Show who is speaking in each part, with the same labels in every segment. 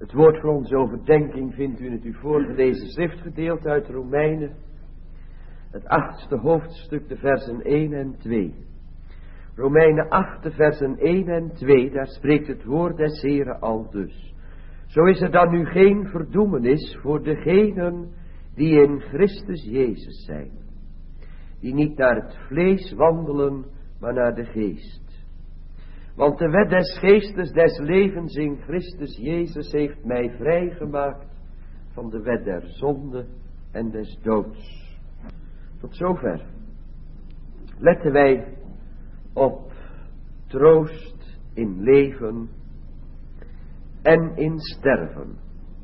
Speaker 1: Het woord voor onze overdenking vindt u in het u voorgelezen schriftgedeelte uit Romeinen, het 8e hoofdstuk, de versen 1 en 2. Romeinen 8, de versen 1 en 2, daar spreekt het woord des Heren aldus. Zo is er dan nu geen verdoemenis voor degenen die in Christus Jezus zijn, die niet naar het vlees wandelen, maar naar de geest. Want de wet des geestes des levens in Christus Jezus heeft mij vrijgemaakt van de wet der zonde en des doods. Tot zover. Letten wij op troost in leven en in sterven.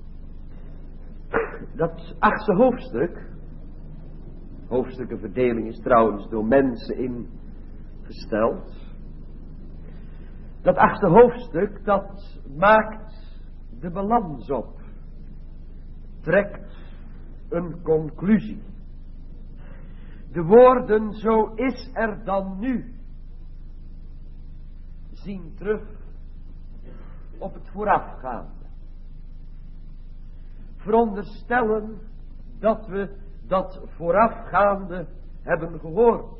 Speaker 1: Dat 8e hoofdstuk, hoofdstukenverdeling is trouwens door mensen ingesteld. Dat 8e hoofdstuk, dat maakt de balans op. Trekt een conclusie. De woorden, zo is er dan nu, zien terug op het voorafgaande. Veronderstellen dat we dat voorafgaande hebben gehoord.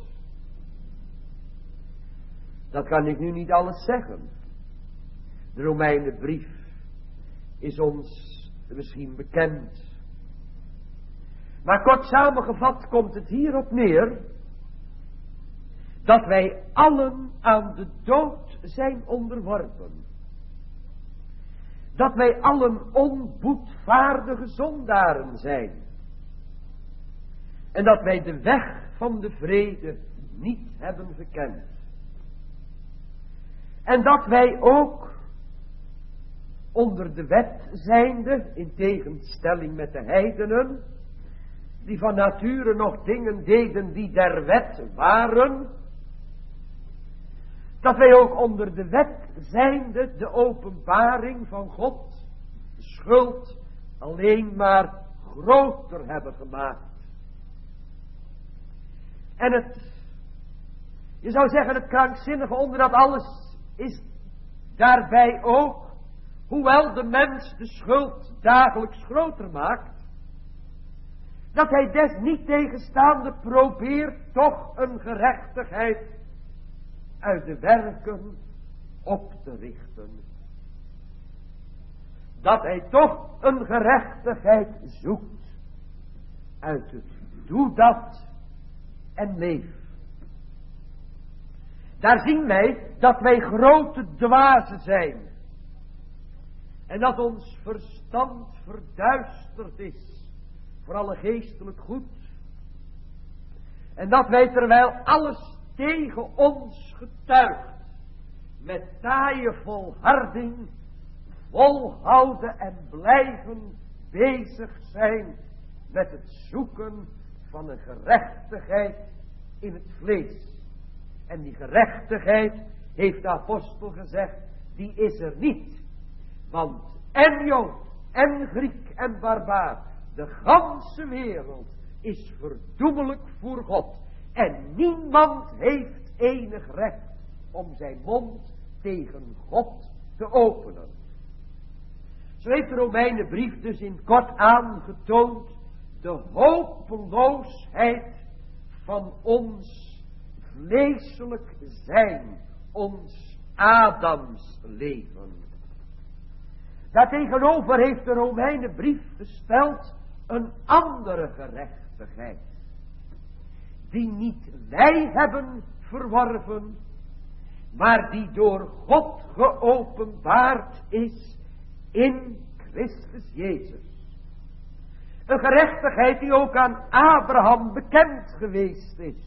Speaker 1: Dat kan ik nu niet alles zeggen. De Romeinenbrief is ons misschien bekend. Maar kort samengevat komt het hierop neer dat wij allen aan de dood zijn onderworpen. Dat wij allen onboetvaardige zondaren zijn. En dat wij de weg van de vrede niet hebben gekend. En dat wij ook onder de wet zijnde, in tegenstelling met de heidenen, die van nature nog dingen deden die der wet waren, dat wij ook onder de wet zijnde de openbaring van God, de schuld, alleen maar groter hebben gemaakt. En je zou zeggen, het krankzinnige onder dat alles is daarbij ook, hoewel de mens de schuld dagelijks groter maakt, dat hij desniettegenstaande probeert toch een gerechtigheid uit de werken op te richten. Dat hij toch een gerechtigheid zoekt uit het doe dat en leef. Daar zien wij dat wij grote dwazen zijn. En dat ons verstand verduisterd is voor alle geestelijk goed. En dat wij terwijl alles tegen ons getuigt, met taaie volharding volhouden en blijven bezig zijn met het zoeken van een gerechtigheid in het vlees. En die gerechtigheid, heeft de apostel gezegd, die is er niet. Want en Jood, en Griek, en barbaar, de ganse wereld is verdoemelijk voor God. En niemand heeft enig recht om zijn mond tegen God te openen. Zo heeft de Romeinenbrief dus in kort aangetoond de hopeloosheid van ons vleeselijk zijn, ons Adams leven. Daartegenover heeft de Romeinenbrief gesteld een andere gerechtigheid, die niet wij hebben verworven, maar die door God geopenbaard is in Christus Jezus. Een gerechtigheid die ook aan Abraham bekend geweest is.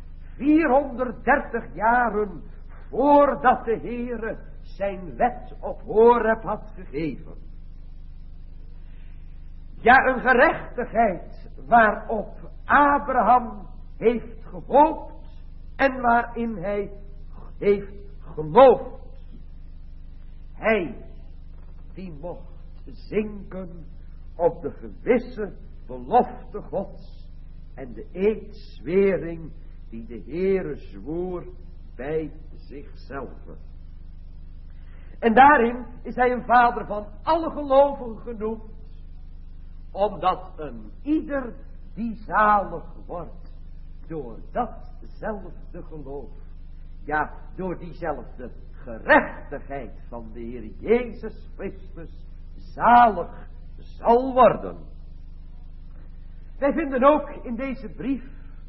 Speaker 1: 430 jaren voordat de Heere zijn wet op Horeb had gegeven. Ja, een gerechtigheid waarop Abraham heeft gehoopt en waarin hij heeft geloofd. Hij die mocht zinken op de gewisse belofte Gods en de eedzwering die de Heere zwoer bij zichzelf. En daarin is hij een vader van alle gelovigen genoemd. Omdat een ieder die zalig wordt door datzelfde geloof. Ja, door diezelfde gerechtigheid van de Heer Jezus Christus zalig zal worden. Wij vinden ook in deze brief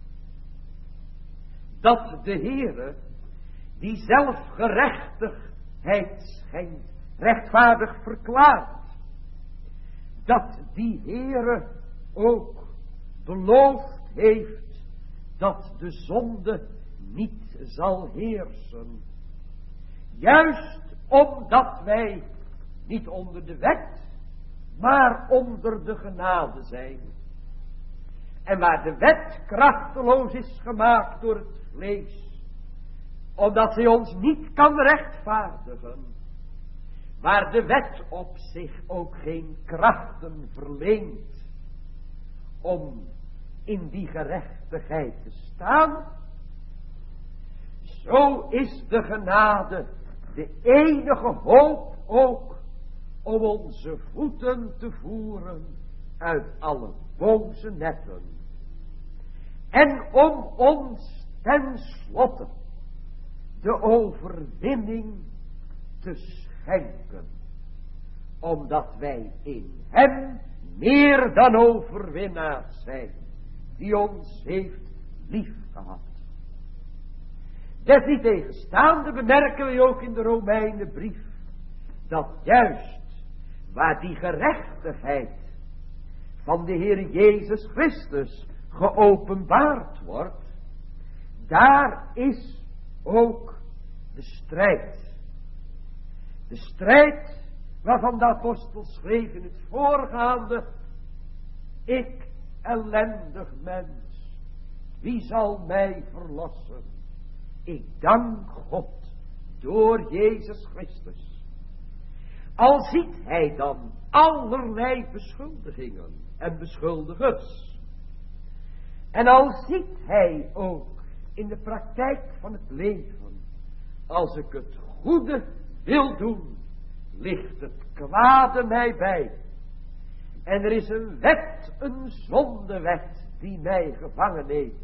Speaker 1: dat de Heere die zelf gerechtigheid schenkt, rechtvaardig verklaart, dat die Heere ook beloofd heeft dat de zonde niet zal heersen. Juist omdat wij niet onder de wet, maar onder de genade zijn. En waar de wet krachteloos is gemaakt door het vlees, omdat zij ons niet kan rechtvaardigen, waar de wet op zich ook geen krachten verleent om in die gerechtigheid te staan, zo is de genade de enige hoop ook om onze voeten te voeren uit alle boze netten. En om ons ten slotte de overwinning te schenken. Omdat wij in hem meer dan overwinnaars zijn, die ons heeft liefgehad. Desniettegenstaande bemerken we ook in de Romeinenbrief, dat juist waar die gerechtigheid van de Heer Jezus Christus geopenbaard wordt, daar is ook de strijd. De strijd waarvan de apostel schreef in het voorgaande: ik, ellendig mens, wie zal mij verlossen? Ik dank God door Jezus Christus. Al ziet hij dan allerlei beschuldigingen en beschuldigers, en al ziet hij ook in de praktijk van het leven, als ik het goede wil doen, ligt het kwade mij bij. En er is een wet, een zondewet, die mij gevangen heeft.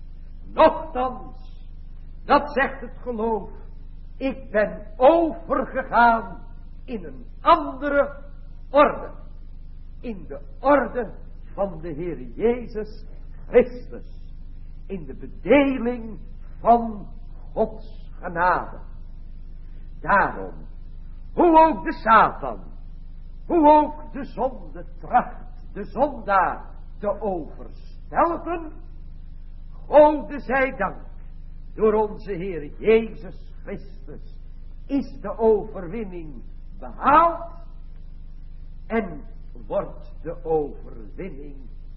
Speaker 1: Nochtans, dat zegt het geloof, ik ben overgegaan in een andere orde. In de orde van de Heer Jezus Christus. In de bedeling van Gods genade. Daarom, hoe ook de Satan, hoe ook de zonde tracht de zondaar te overstelpen, Gode zij dank, door onze Heer Jezus Christus is de overwinning behaald en wordt de overwinning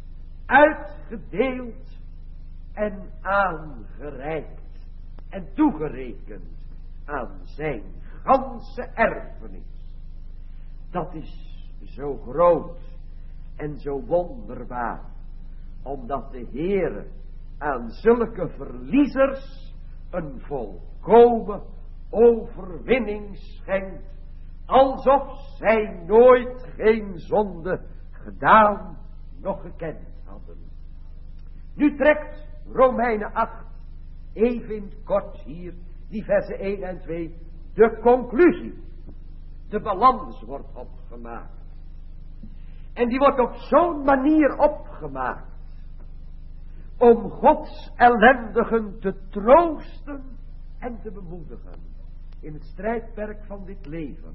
Speaker 1: uitgedeeld en aangereikt en toegerekend aan zijn ganse erfenis. Dat is zo groot en zo wonderbaar, omdat de Heere aan zulke verliezers een volkomen overwinning schenkt, alsof zij nooit geen zonde gedaan noch gekend hadden. Nu trekt Romeinen 8 even in het kort hier, die versen 1 en 2, de conclusie. De balans wordt opgemaakt. En die wordt op zo'n manier opgemaakt om Gods ellendigen te troosten en te bemoedigen in het strijdperk van dit leven.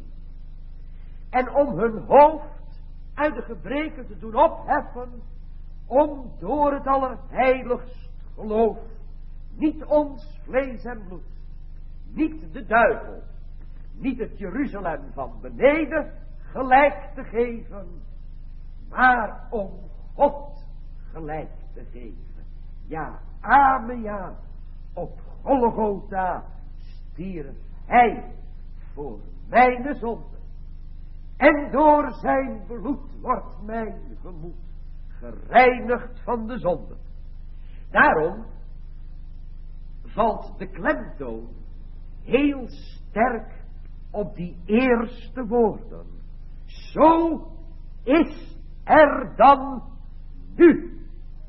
Speaker 1: En om hun hoofd uit de gebreken te doen opheffen, om door het allerheiligst geloof niet ons vlees en bloed, niet de duivel, niet het Jeruzalem van beneden gelijk te geven, maar om God gelijk te geven. Ja, amen, ja, op Golgotha stierf hij voor mijn zonde. En door zijn bloed wordt mijn gemoed gereinigd van de zonde. Daarom valt de klemtoon heel sterk op die eerste woorden. Zo is er dan nu.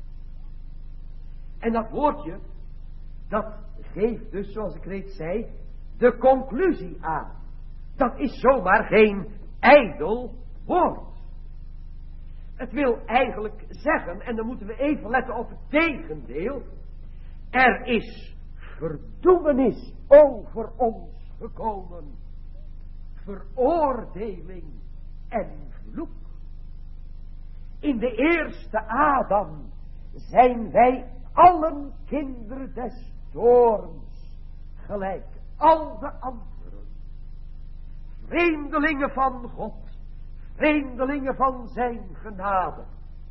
Speaker 1: En dat woordje, dat geeft dus, zoals ik reeds zei, de conclusie aan. Dat is zomaar geen ijdel woord. Het wil eigenlijk zeggen, en dan moeten we even letten op het tegendeel. Er is verdoemenis over ons gekomen. Veroordeling en vloek. In de eerste Adam zijn wij allen kinderen des toorns, gelijk al de anderen. Vreemdelingen van God, vreemdelingen van zijn genade.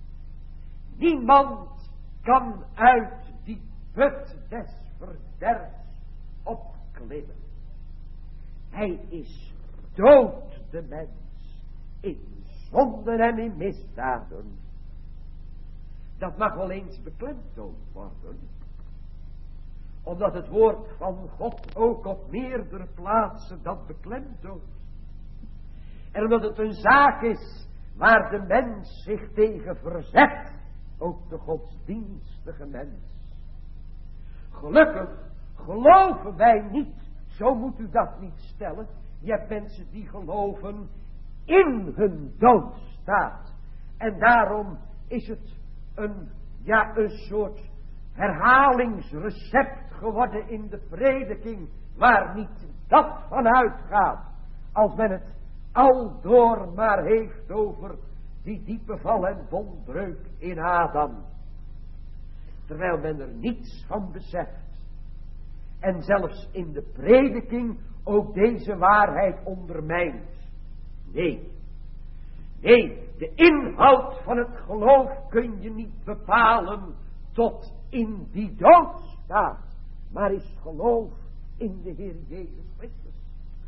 Speaker 1: Niemand kan uit die put des verderfs opklimmen. Hij is dood, de mens, in zonden en in misdaden. Dat mag wel eens beklemtoond worden, omdat het woord van God ook op meerdere plaatsen dat beklemtoont. En omdat het een zaak is waar de mens zich tegen verzet, ook de godsdienstige mens. Gelukkig geloven wij niet, zo moet u dat niet stellen. Je hebt mensen die geloven in hun doodstaat. En daarom is het een soort herhalingsrecept geworden in de prediking, waar niet dat van uitgaat, als men het aldoor maar heeft over die diepe val en vonbreuk in Adam. Terwijl men er niets van beseft. En zelfs in de prediking ook deze waarheid ondermijnt. Nee, de inhoud van het geloof kun je niet bepalen tot in die doodstaat, maar is geloof in de Heer Jezus Christus.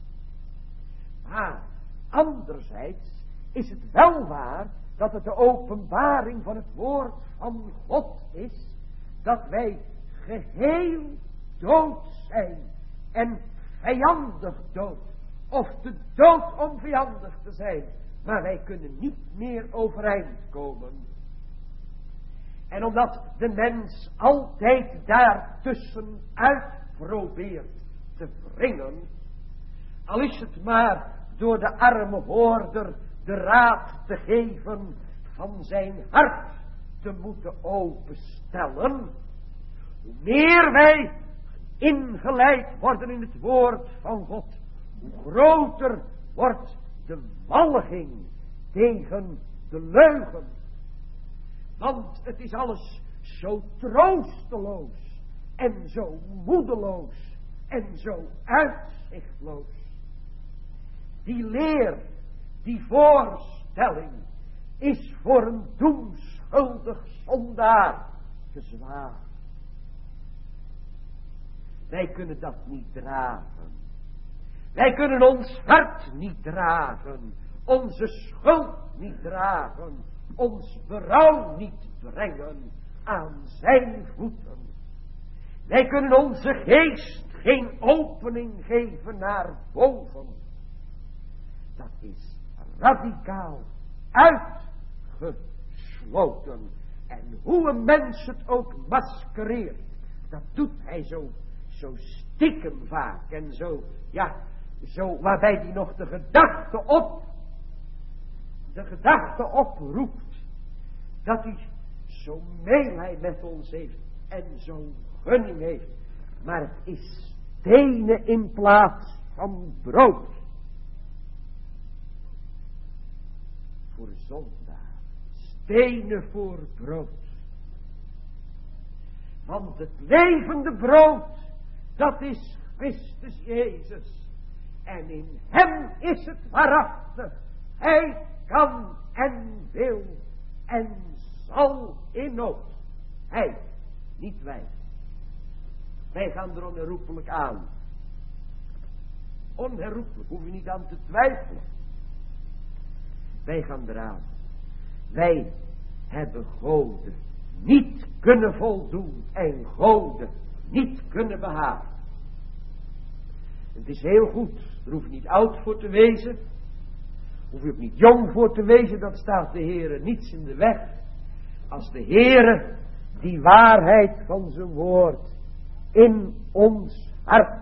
Speaker 1: Maar anderzijds is het wel waar dat het de openbaring van het woord van God is, dat wij geheel dood zijn en vijandig dood, of te dood om vijandig te zijn, maar wij kunnen niet meer overeind komen. En omdat de mens altijd daartussen uitprobeert te wringen, al is het maar door de arme hoorder de raad te geven van zijn hart te moeten openstellen, hoe meer wij ingeleid worden in het woord van God, hoe groter wordt de walging tegen de leugen. Want het is alles zo troosteloos en zo moedeloos en zo uitzichtloos. Die leer, die voorstelling is voor een doemschuldig zondaar te zwaar. Wij kunnen dat niet dragen. Wij kunnen ons hart niet dragen, onze schuld niet dragen, ons berouw niet brengen aan zijn voeten. Wij kunnen onze geest geen opening geven naar boven. Dat is radicaal uitgesloten. En hoe een mens het ook maskereert, dat doet hij zo stiekem vaak en zo waarbij hij nog de gedachte oproept, dat hij zo meelij met ons heeft en zo'n gunning heeft. Maar het is stenen in plaats van brood. Voor zondaar, stenen voor brood. Want het levende brood, dat is Christus Jezus. En in hem is het waarachtig. Hij kan en wil en zal in nood. Hij, niet wij. Wij gaan er onherroepelijk aan. Onherroepelijk, hoef je niet aan te twijfelen. Wij gaan eraan. Wij hebben goden niet kunnen voldoen en goden niet kunnen behagen. Het is heel goed. Er hoef je niet oud voor te wezen. Hoef je ook niet jong voor te wezen. Dat staat de Heere niets in de weg. Als de Heere die waarheid van zijn woord in ons hart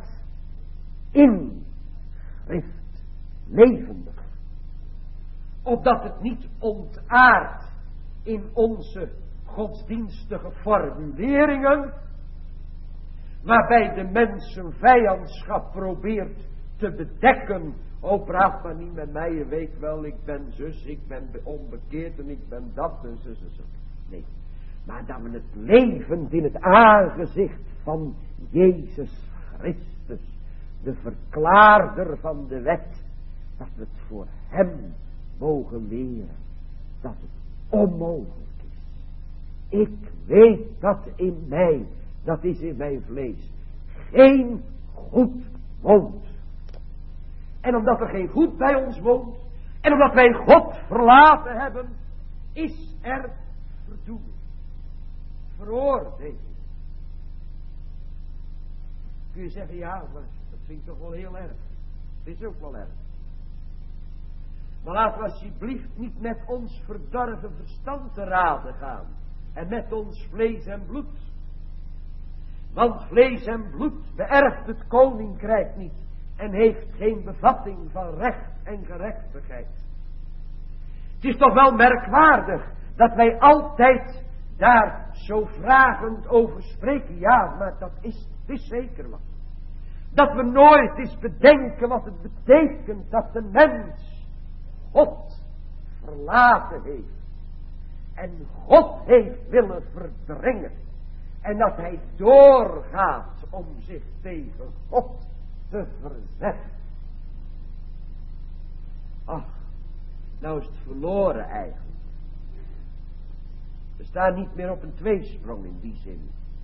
Speaker 1: inschrift levendig. Opdat het niet ontaardt in onze godsdienstige formuleringen, waarbij de mensen vijandschap probeert te bedekken. Oh, praat maar niet met mij, je weet wel, ik ben zus, ik ben onbekeerd en ik ben dat en zus en zo. Nee, maar dat we het levend in het aangezicht van Jezus Christus, de verklaarder van de wet, dat we het voor hem mogen leren, dat het onmogelijk is. Ik weet dat in mij, dat is in mijn vlees, geen goed woont. En omdat er geen goed bij ons woont, en omdat wij God verlaten hebben, is er verdoeming, veroordeling. Kun je zeggen, ja, maar dat vind ik toch wel heel erg. Dat is ook wel erg. Maar laten we alsjeblieft niet met ons verdorven verstand te raden gaan. En met ons vlees en bloed. Want vlees en bloed beërft het koninkrijk niet. En heeft geen bevatting van recht en gerechtigheid. Het is toch wel merkwaardig dat wij altijd daar zo vragend over spreken. Ja, maar dat is zeker wat. Dat we nooit eens bedenken wat het betekent dat de mens God verlaten heeft. En God heeft willen verdringen. En dat hij doorgaat om zich tegen God te verzetten. Ach, nou is het verloren eigenlijk. We staan niet meer op een tweesprong in die zin.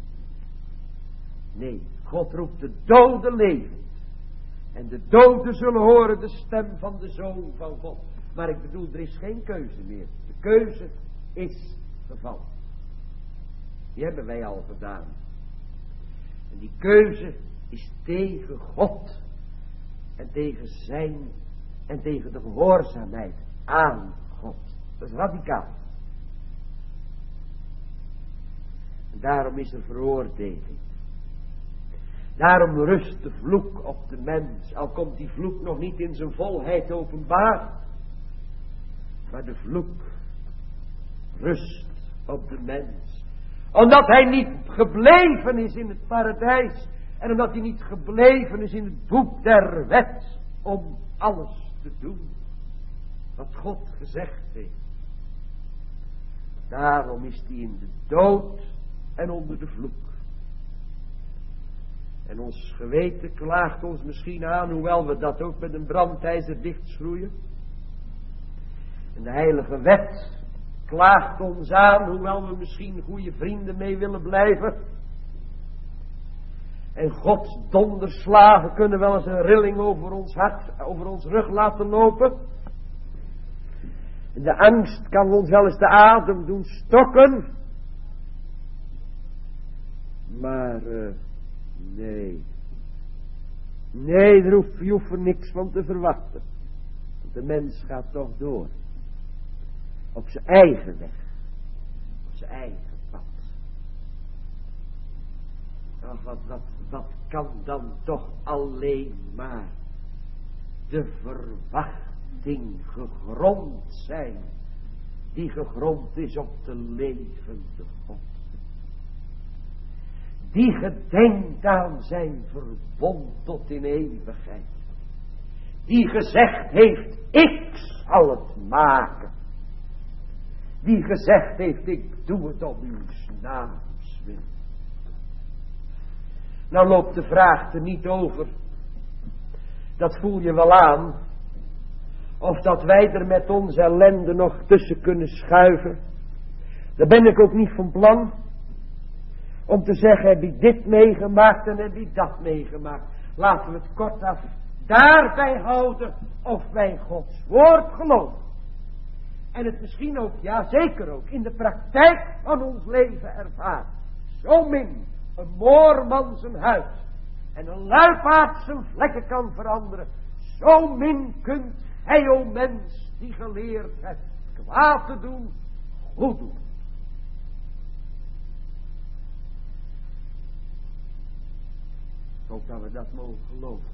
Speaker 1: Nee, God roept de doden levend. En de doden zullen horen de stem van de Zoon van God. Maar ik bedoel, er is geen keuze meer. De keuze is gevallen. Die hebben wij al gedaan. En die keuze is tegen God. En tegen zijn. En tegen de gehoorzaamheid aan God. Dat is radicaal. En daarom is er veroordeling. Daarom rust de vloek op de mens. Al komt die vloek nog niet in zijn volheid openbaar. Maar de vloek rust op de mens. Omdat hij niet gebleven is in het paradijs. En omdat hij niet gebleven is in het boek der wet. Om alles te doen wat God gezegd heeft. Daarom is hij in de dood en onder de vloek. En ons geweten klaagt ons misschien aan, hoewel we dat ook met een brandijzer dichtschroeien. En de heilige wet klaagt ons aan, hoewel we misschien goede vrienden mee willen blijven. En Gods donderslagen kunnen wel eens een rilling over ons hart, over ons rug laten lopen. En de angst kan ons wel eens de adem doen stokken. Maar nee, je hoeft er niks van te verwachten. Want de mens gaat toch door. Op zijn eigen weg. Op zijn eigen pad. Ach, wat kan dan toch alleen maar de verwachting gegrond zijn. Die gegrond is op de levende God. Die gedenkt aan zijn verbond tot in eeuwigheid. Die gezegd heeft, ik zal het maken. Die gezegd heeft, ik doe het om uw naams wil. Nou loopt de vraag er niet over. Dat voel je wel aan. Of dat wij er met onze ellende nog tussen kunnen schuiven. Daar ben ik ook niet van plan. Om te zeggen, heb ik dit meegemaakt en heb ik dat meegemaakt. Laten we het kortaf daarbij houden of wij Gods woord geloven. En het misschien ook, ja zeker ook, in de praktijk van ons leven ervaren. Zo min een moorman zijn huis en een luipaard zijn vlekken kan veranderen, zo min kunt gij, o mens, die geleerd hebt kwaad te doen, goed doen. Ik hoop dat we dat mogen geloven.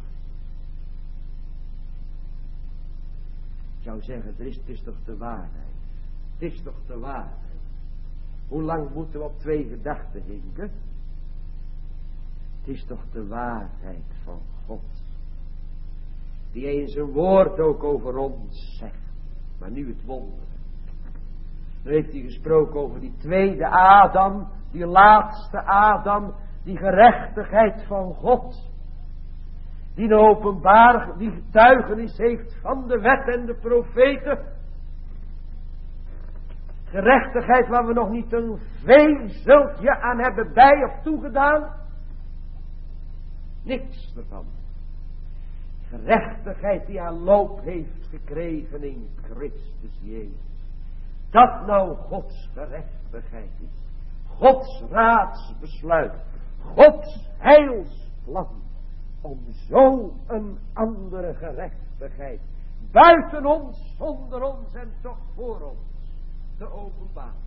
Speaker 1: Ik zou zeggen, het is toch de waarheid. Het is toch de waarheid. Hoe lang moeten we op twee gedachten hinken? Het is toch de waarheid van God. Die hij in zijn woord ook over ons zegt. Maar nu het wonder. Dan heeft hij gesproken over die tweede Adam. Die laatste Adam. Die gerechtigheid van God. Die de openbaar, die getuigenis heeft van de wet en de profeten. Gerechtigheid waar we nog niet een vezeltje aan hebben bij of toegedaan. Niks ervan. Gerechtigheid die haar loop heeft gekregen in Christus Jezus. Dat nou Gods gerechtigheid is. Gods raadsbesluit. Gods heilsplan. Om zo een andere gerechtigheid. Buiten ons, zonder ons en toch voor ons. Te openbaren.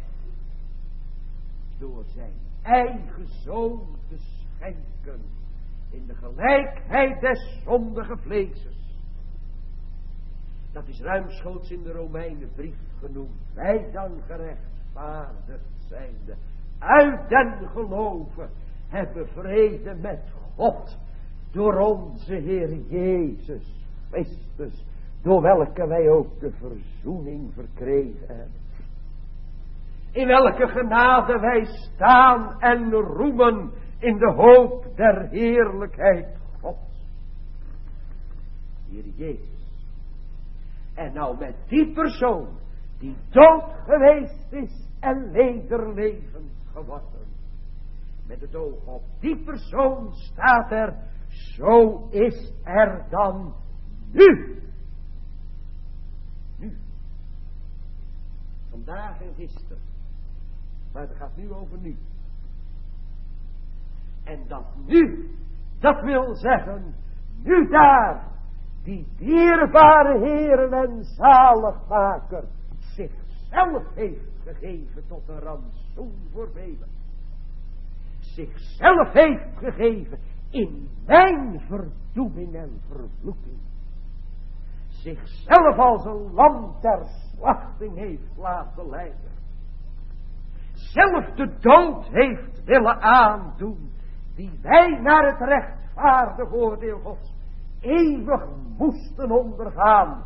Speaker 1: Door zijn eigen zoon te schenken. In de gelijkheid des zondige vleeses. Dat is ruimschoots in de Romeinenbrief genoemd. Wij dan gerechtvaardigd zijnde. Uit den geloven hebben vrede met God. Door onze Heer Jezus Christus. Door welke wij ook de verzoening verkregen hebben. In welke genade wij staan en roemen in de hoop der heerlijkheid Gods. Heer Jezus. En nou met die persoon die dood geweest is en wederlevend geworden. Met het oog op die persoon staat er, zo is er dan nu. Nu. Vandaag en gisteren. Maar het gaat nu over nu. En dat nu, dat wil zeggen, nu daar, die dierbare Heer en zaligmaker zichzelf heeft gegeven tot een rantsoen voor velen. Zichzelf heeft gegeven in mijn verdoeming en vervloeking. Zichzelf als een lam ter slachting heeft laten leiden. Zelf de dood heeft willen aandoen, die wij naar het rechtvaardig oordeel Gods eeuwig moesten ondergaan.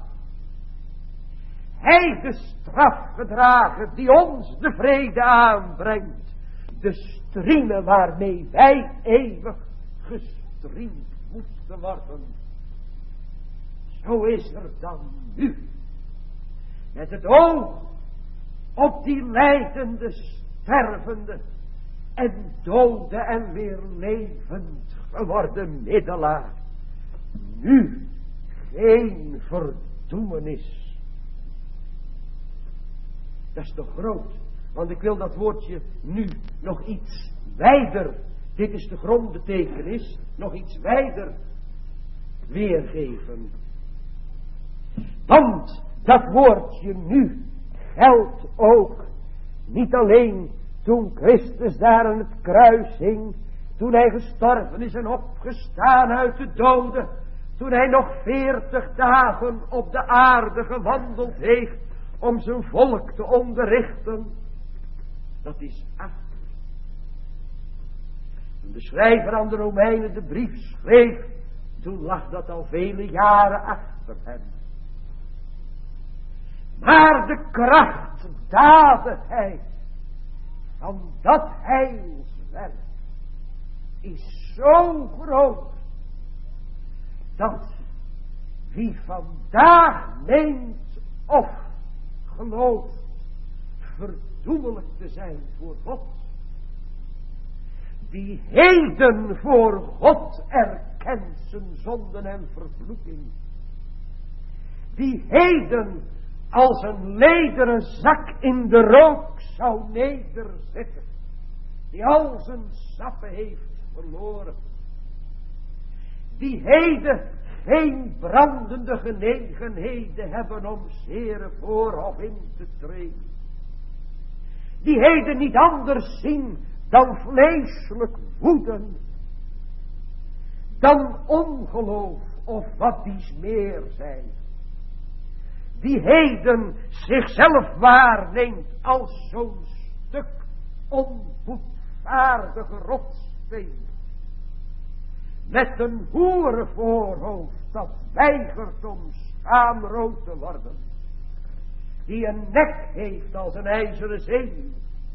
Speaker 1: Hij de straf gedragen die ons de vrede aanbrengt. De striemen waarmee wij eeuwig gestriemd moesten worden. Zo is er dan nu, met het oog op die lijdende, stervende en dode en weer levend geworden middelaar, nu geen verdoemenis. Dat is toch groot, want ik wil dat woordje nu nog iets wijder, dit is de grondbetekenis, nog iets wijder weergeven. Want dat woordje nu geldt ook niet alleen toen Christus daar aan het kruis hing, toen hij gestorven is en opgestaan uit de doden, toen hij nog 40 dagen op de aarde gewandeld heeft om zijn volk te onderrichten. Dat is achter. Toen de schrijver aan de Romeinen de brief schreef, toen lag dat al vele jaren achter hem. Maar de krachtdadigheid van dat heilswerk is zo groot, dat wie vandaag meent of gelooft verdoemelijk te zijn voor God, die heden voor God erkent zijn zonden en vervloeking, die heden als een lederen zak in de rook zou nederzitten, die al zijn sappen heeft verloren, die heden geen brandende genegenheden hebben om Heere voorhof in te treden. Die heden niet anders zien dan vleeselijk woeden, dan ongeloof of wat dies meer zijn. Die heden zichzelf waarneemt als zo'n stuk onvoetvaardige rotssteen, met een hoerenvoorhoofd dat weigert om schaamrood te worden, die een nek heeft als een ijzeren zenuw.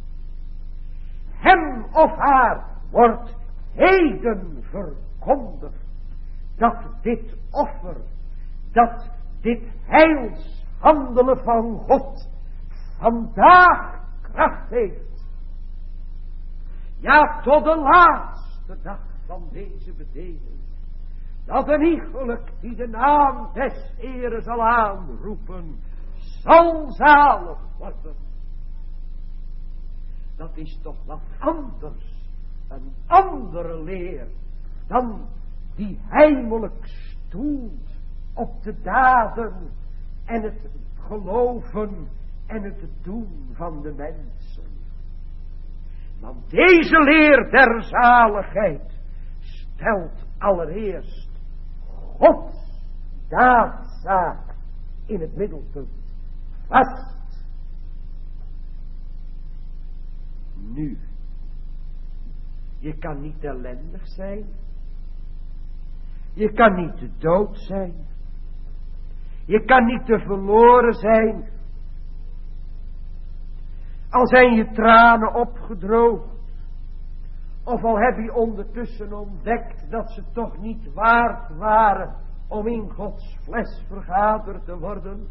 Speaker 1: Hem of haar wordt heden verkondigd dat dit offer, dat dit heilshandelen van God vandaag kracht heeft. Ja, tot de laatste dag van deze bedeling, dat een iegelijk die de naam des Heeren zal aanroepen, zal zalig worden. Dat is toch wat anders, een andere leer, dan die heimelijk stoelt op de daden en het geloven en het doen van de mensen. Want deze leer der zaligheid stelt allereerst Gods daadzaak in het middelpunt vast. Nu, je kan niet ellendig zijn. Je kan niet te dood zijn. Je kan niet te verloren zijn. Al zijn je tranen opgedroogd. Of al heb je ondertussen ontdekt dat ze toch niet waard waren om in Gods fles vergaderd te worden.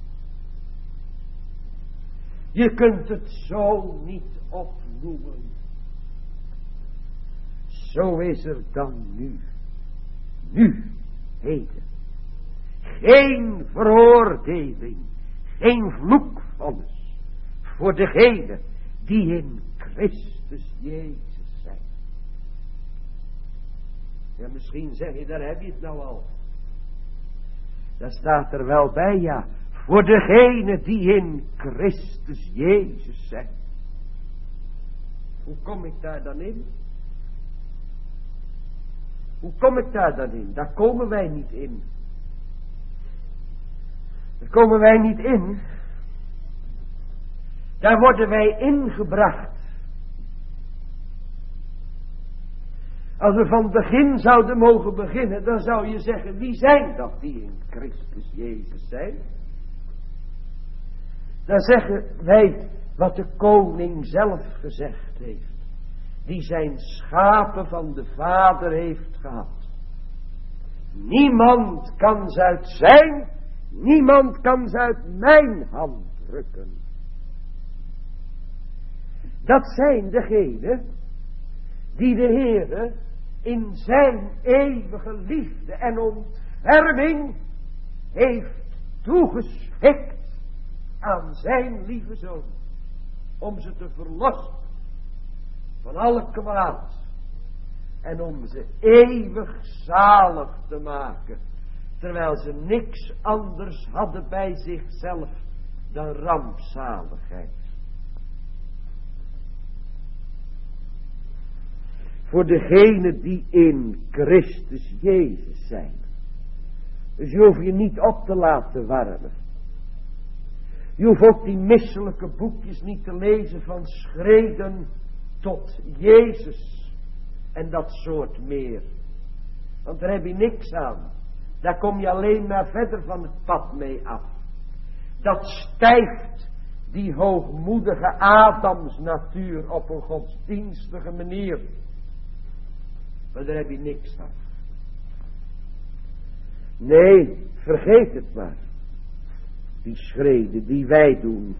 Speaker 1: Je kunt het zo niet opnoemen. Zo is er dan nu, heden, geen veroordeling, geen vloekvonnis voor degenen die in Christus Jezus zijn. Ja, misschien zeg je, daar heb je het nou al. Daar staat er wel bij, ja, voor degenen die in Christus Jezus zijn. Hoe kom ik daar dan in? Hoe kom ik daar dan in? Daar komen wij niet in. Daar komen wij niet in. Daar worden wij ingebracht. Als we van begin zouden mogen beginnen, dan zou je zeggen, wie zijn dat die in Christus Jezus zijn? Dan zeggen wij wat de koning zelf gezegd heeft. Die zijn schapen van de Vader heeft gehad. Niemand kan ze uit zijn, niemand kan ze uit mijn hand rukken. Dat zijn degenen die de Heere in zijn eeuwige liefde en ontferming heeft toegeschikt aan zijn lieve Zoon, om ze te verlossen van alle kwaad en om ze eeuwig zalig te maken, terwijl ze niks anders hadden bij zichzelf dan rampzaligheid. Voor degenen die in Christus Jezus zijn. Dus je hoeft je niet op te laten warmen. Je hoeft ook die misselijke boekjes niet te lezen van schreden tot Jezus en dat soort meer. Want daar heb je niks aan. Daar kom je alleen maar verder van het pad mee af. Dat stijft die hoogmoedige Adamsnatuur op een godsdienstige manier. Maar daar heb je niks aan. Nee, vergeet het maar. Die schreden die wij doen.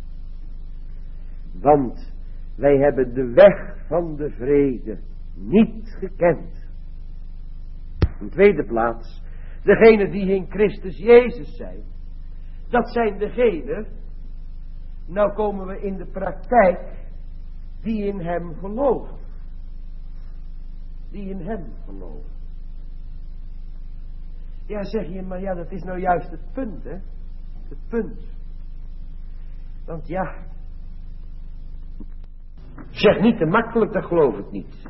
Speaker 1: Want wij hebben de weg van de vrede niet gekend. In tweede plaats, degenen die in Christus Jezus zijn. Dat zijn degenen, nou komen we in de praktijk, die in hem geloven. Die in hem geloven. Ja, zeg je, maar ja, dat is nou juist het punt, hè. Het punt. Want ja, zeg niet te makkelijk, dat geloof ik niet.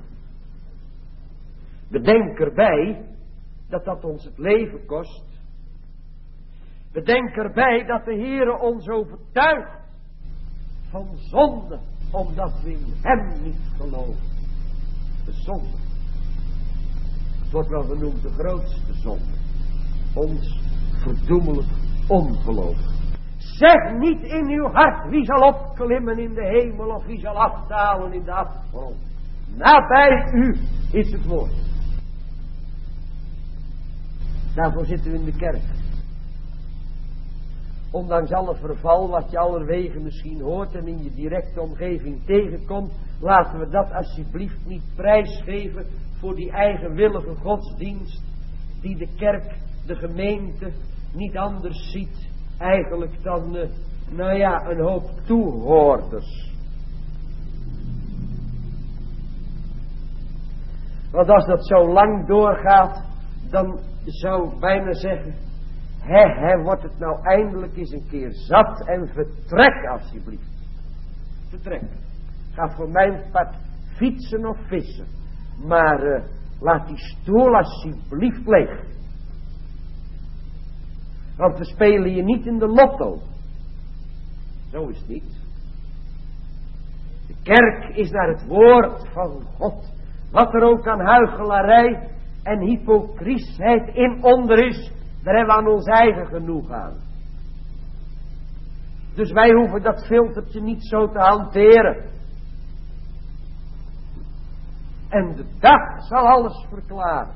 Speaker 1: Bedenk erbij dat dat ons het leven kost. Bedenk erbij dat de Heere ons overtuigt van zonde, omdat we in hem niet geloven. De zonde. Het wordt wel genoemd de grootste zonde. Ons verdoemelijk ongeloof. Zeg niet in uw hart wie zal opklimmen in de hemel of wie zal afdalen in de afgrond. Nabij u is het woord. Daarvoor zitten we in de kerk. Ondanks alle verval wat je allerwege misschien hoort en in je directe omgeving tegenkomt, laten we dat alsjeblieft niet prijsgeven voor die eigenwillige godsdienst die de kerk, de gemeente niet anders ziet eigenlijk dan, een hoop toehoorders. Want als dat zo lang doorgaat, dan zou ik bijna zeggen, wordt het nou eindelijk eens een keer zat en vertrek alsjeblieft. Vertrek. Ga voor mijn part fietsen of vissen. Maar laat die stoel alsjeblieft leeg. Want we spelen je niet in de lotto. Zo is het niet. De kerk is naar het woord van God. Wat er ook aan huichelarij en hypocriesheid in onder is, daar hebben we aan ons eigen genoeg aan. Dus wij hoeven dat filtertje niet zo te hanteren. En de dag zal alles verklaren.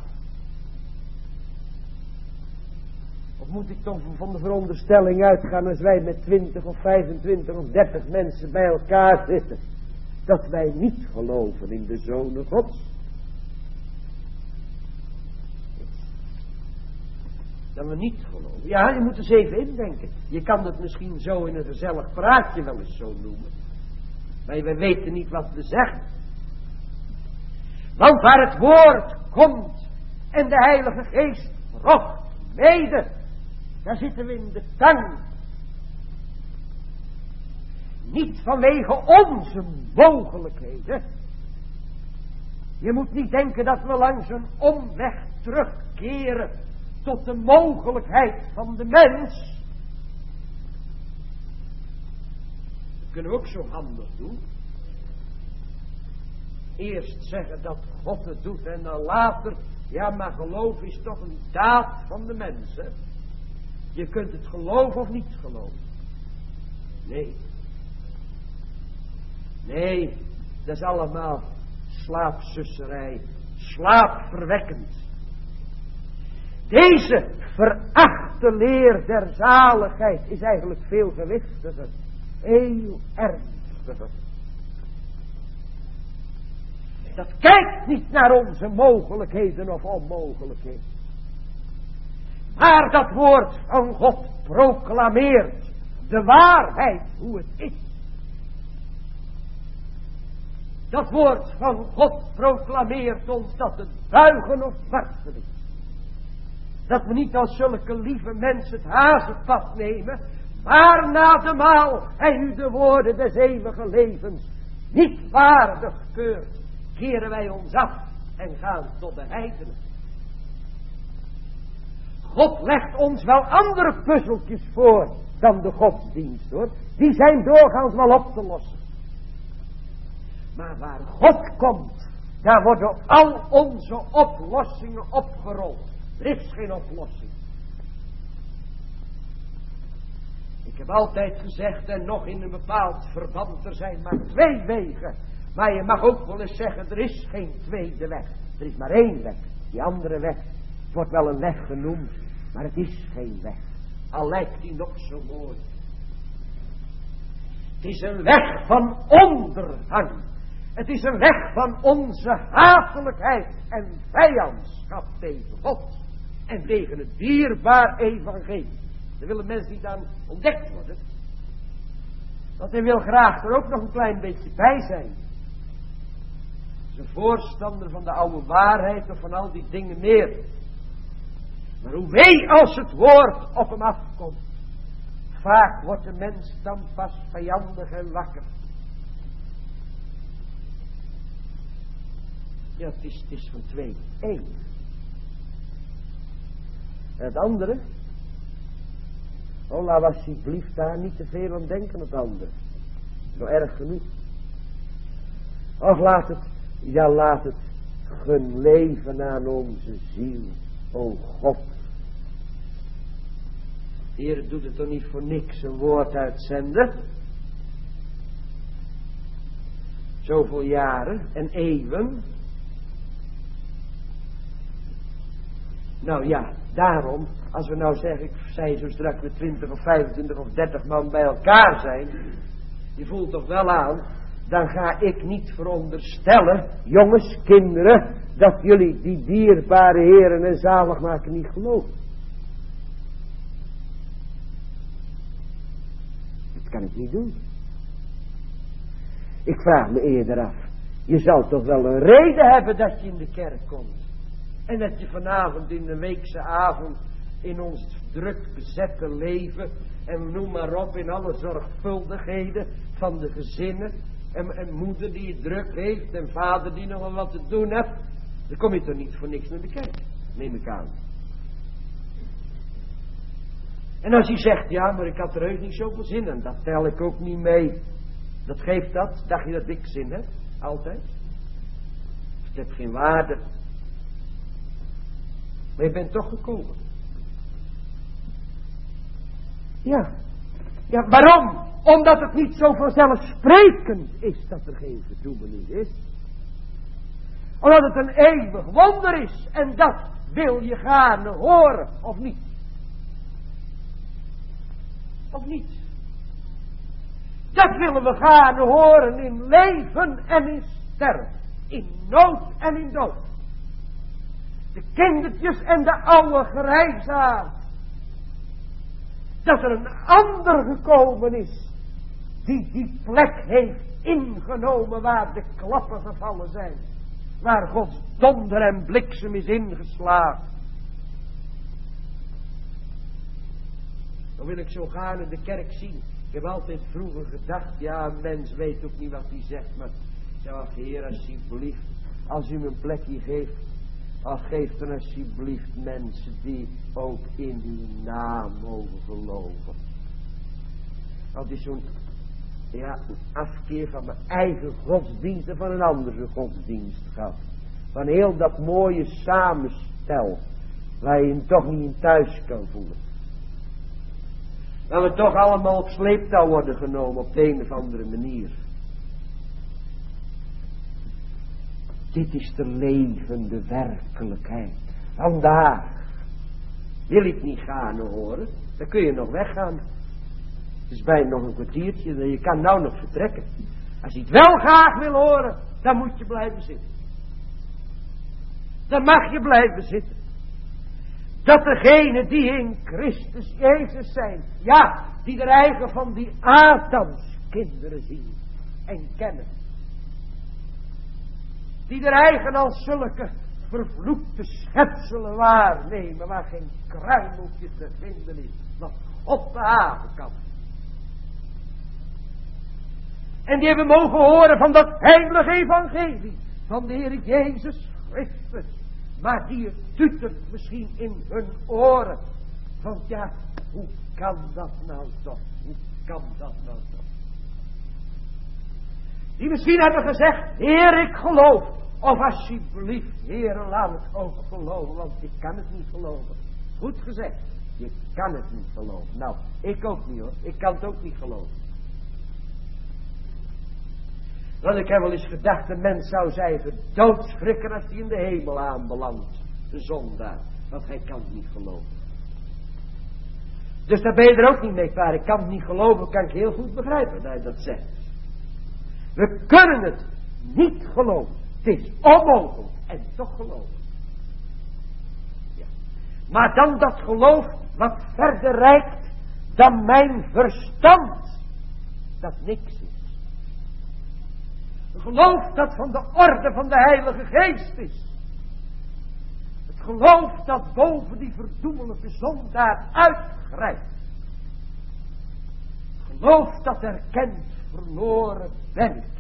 Speaker 1: Of moet ik toch van de veronderstelling uitgaan, als wij met 20 of 25 of 30 mensen bij elkaar zitten, dat wij niet geloven in de Zonen Gods? Dat we niet geloven. Ja, je moet eens even indenken. Je kan het misschien zo in een gezellig praatje wel eens zo noemen. Maar we weten niet wat we zeggen. Want waar het woord komt en de Heilige Geest rocht mede, daar zitten we in de tang. Niet vanwege onze mogelijkheden. Je moet niet denken dat we langs een omweg terugkeren tot de mogelijkheid van de mens. Dat kunnen we ook zo handig doen. Eerst zeggen dat God het doet en dan later, ja, maar geloof is toch een daad van de mensen. Je kunt het geloven of niet geloven. Nee. Nee, dat is allemaal slaapzusserij, slaapverwekkend. Deze verachte leer der zaligheid is eigenlijk veel gewichtiger, heel ernstiger. Dat kijkt niet naar onze mogelijkheden of onmogelijkheden. Maar dat woord van God proclameert de waarheid hoe het is. Dat woord van God proclameert ons dat het buigen of barsten is. Dat we niet als zulke lieve mensen het hazenpad nemen, maar na de maal hij u de woorden des eeuwige levens niet waardig keurt, keren wij ons af en gaan tot de heidenen. God legt ons wel andere puzzeltjes voor dan de godsdienst, hoor. Die zijn doorgaans wel op te lossen. Maar waar God komt, daar worden al onze oplossingen opgerold. Er is geen oplossing. Ik heb altijd gezegd, en nog in een bepaald verband, er zijn maar twee wegen. Maar je mag ook wel eens zeggen, er is geen tweede weg. Er is maar één weg. Die andere weg wordt wel een weg genoemd, maar het is geen weg. Al lijkt die nog zo mooi. Het is een weg van ondergang. Het is een weg van onze hatelijkheid en vijandschap tegen God. En tegen het dierbaar evangelie. Daar willen mensen niet aan ontdekt worden. Want hij wil graag er ook nog een klein beetje bij zijn. Is een voorstander van de oude waarheid of van al die dingen meer. Maar hoe wee als het woord op hem afkomt. Vaak wordt de mens dan pas vijandig en wakker. Ja, het is van twee één. En het andere. Oh, laat alsjeblieft daar niet te veel aan denken, het andere. Zo erg genoeg. Och, laat het gun leven aan onze ziel. O God. De Heer doet het toch niet voor niks een woord uitzenden. Zoveel jaren en eeuwen. Nou ja, daarom, als we nou zeggen, ik zei zo straks met 20 of 25 of 30 man bij elkaar zijn. Je voelt toch wel aan, dan ga ik niet veronderstellen, jongens, kinderen, dat jullie die dierbare heren en zaligmaker niet geloven. Dat kan ik niet doen. Ik vraag me eerder af, je zou toch wel een reden hebben dat je in de kerk komt. En dat je vanavond in de weekse avond in ons druk bezette leven, en noem maar op, in alle zorgvuldigheden van de gezinnen, en moeder die het druk heeft, en vader die nog wel wat te doen heeft, dan kom je toch niet voor niks naar de kerk, neem ik aan. En als hij zegt, ja, maar ik had er heus niet zoveel zin in, dat tel ik ook niet mee. Dat geeft dat, dacht je dat ik zin heb? Altijd. Het heeft geen waarde. Maar je bent toch gekomen. Ja. Ja, waarom? Omdat het niet zo vanzelfsprekend is dat er geen verdoemenis is. Omdat het een eeuwig wonder is. En dat wil je gaan horen, of niet? Of niet? Dat willen we gaan horen in leven en in sterven. In nood en in dood. De kindertjes en de oude grijsaard. Dat er een ander gekomen is. Die plek heeft ingenomen waar de klappen gevallen zijn. Waar Gods donder en bliksem is ingeslagen. Dan wil ik zo gaan in de kerk zien. Ik heb altijd vroeger gedacht, ja, een mens weet ook niet wat hij zegt, maar ja, Heer, alsjeblieft, als u me een plekje geeft, geef dan alsjeblieft mensen die ook in uw naam mogen geloven. Dat is zo'n, ja, een afkeer van mijn eigen godsdienst en van een andere godsdienst gehad. Van heel dat mooie samenstel, waar je je toch niet in thuis kan voelen. Dat we toch allemaal op sleeptouw worden genomen op de een of andere manier. Dit is de levende werkelijkheid. Vandaag. Wil ik niet gaan horen, dan kun je nog weggaan. Het is bijna nog een kwartiertje, je kan nou nog vertrekken. Als je het wel graag wil horen, dan moet je blijven zitten. Dan mag je blijven zitten. Dat degenen die in Christus Jezus zijn, ja, die er eigen van die Adams kinderen zien en kennen. Die er eigen als zulke vervloekte schepselen waarnemen, waar geen kruimeltje te vinden is, wat God behagen kan. En die hebben mogen horen van dat heilige evangelie van de Heer Jezus Christus. Maar die tutert misschien in hun oren. Want ja, hoe kan dat nou toch? Hoe kan dat nou toch? Die misschien hebben gezegd, Heer, ik geloof. Of alsjeblieft, Heer, laat het ook geloven. Want ik kan het niet geloven. Goed gezegd, je kan het niet geloven. Nou, ik ook niet hoor. Ik kan het ook niet geloven. Want ik heb wel eens gedacht, de mens zou zijn doodschrikken als hij in de hemel aanbelandt. De zondaar. Want hij kan het niet geloven. Dus daar ben je er ook niet mee klaar. Ik kan het niet geloven, kan ik heel goed begrijpen dat hij dat zegt. We kunnen het niet geloven. Het is onmogelijk. En toch geloven. Ja. Maar dan dat geloof wat verder reikt dan mijn verstand. Dat niks is. Een geloof dat van de orde van de Heilige Geest is. Het Geloof dat boven die verdoemelijke zondaar uitgrijpt. Geloof dat erkent, verloren ben ik.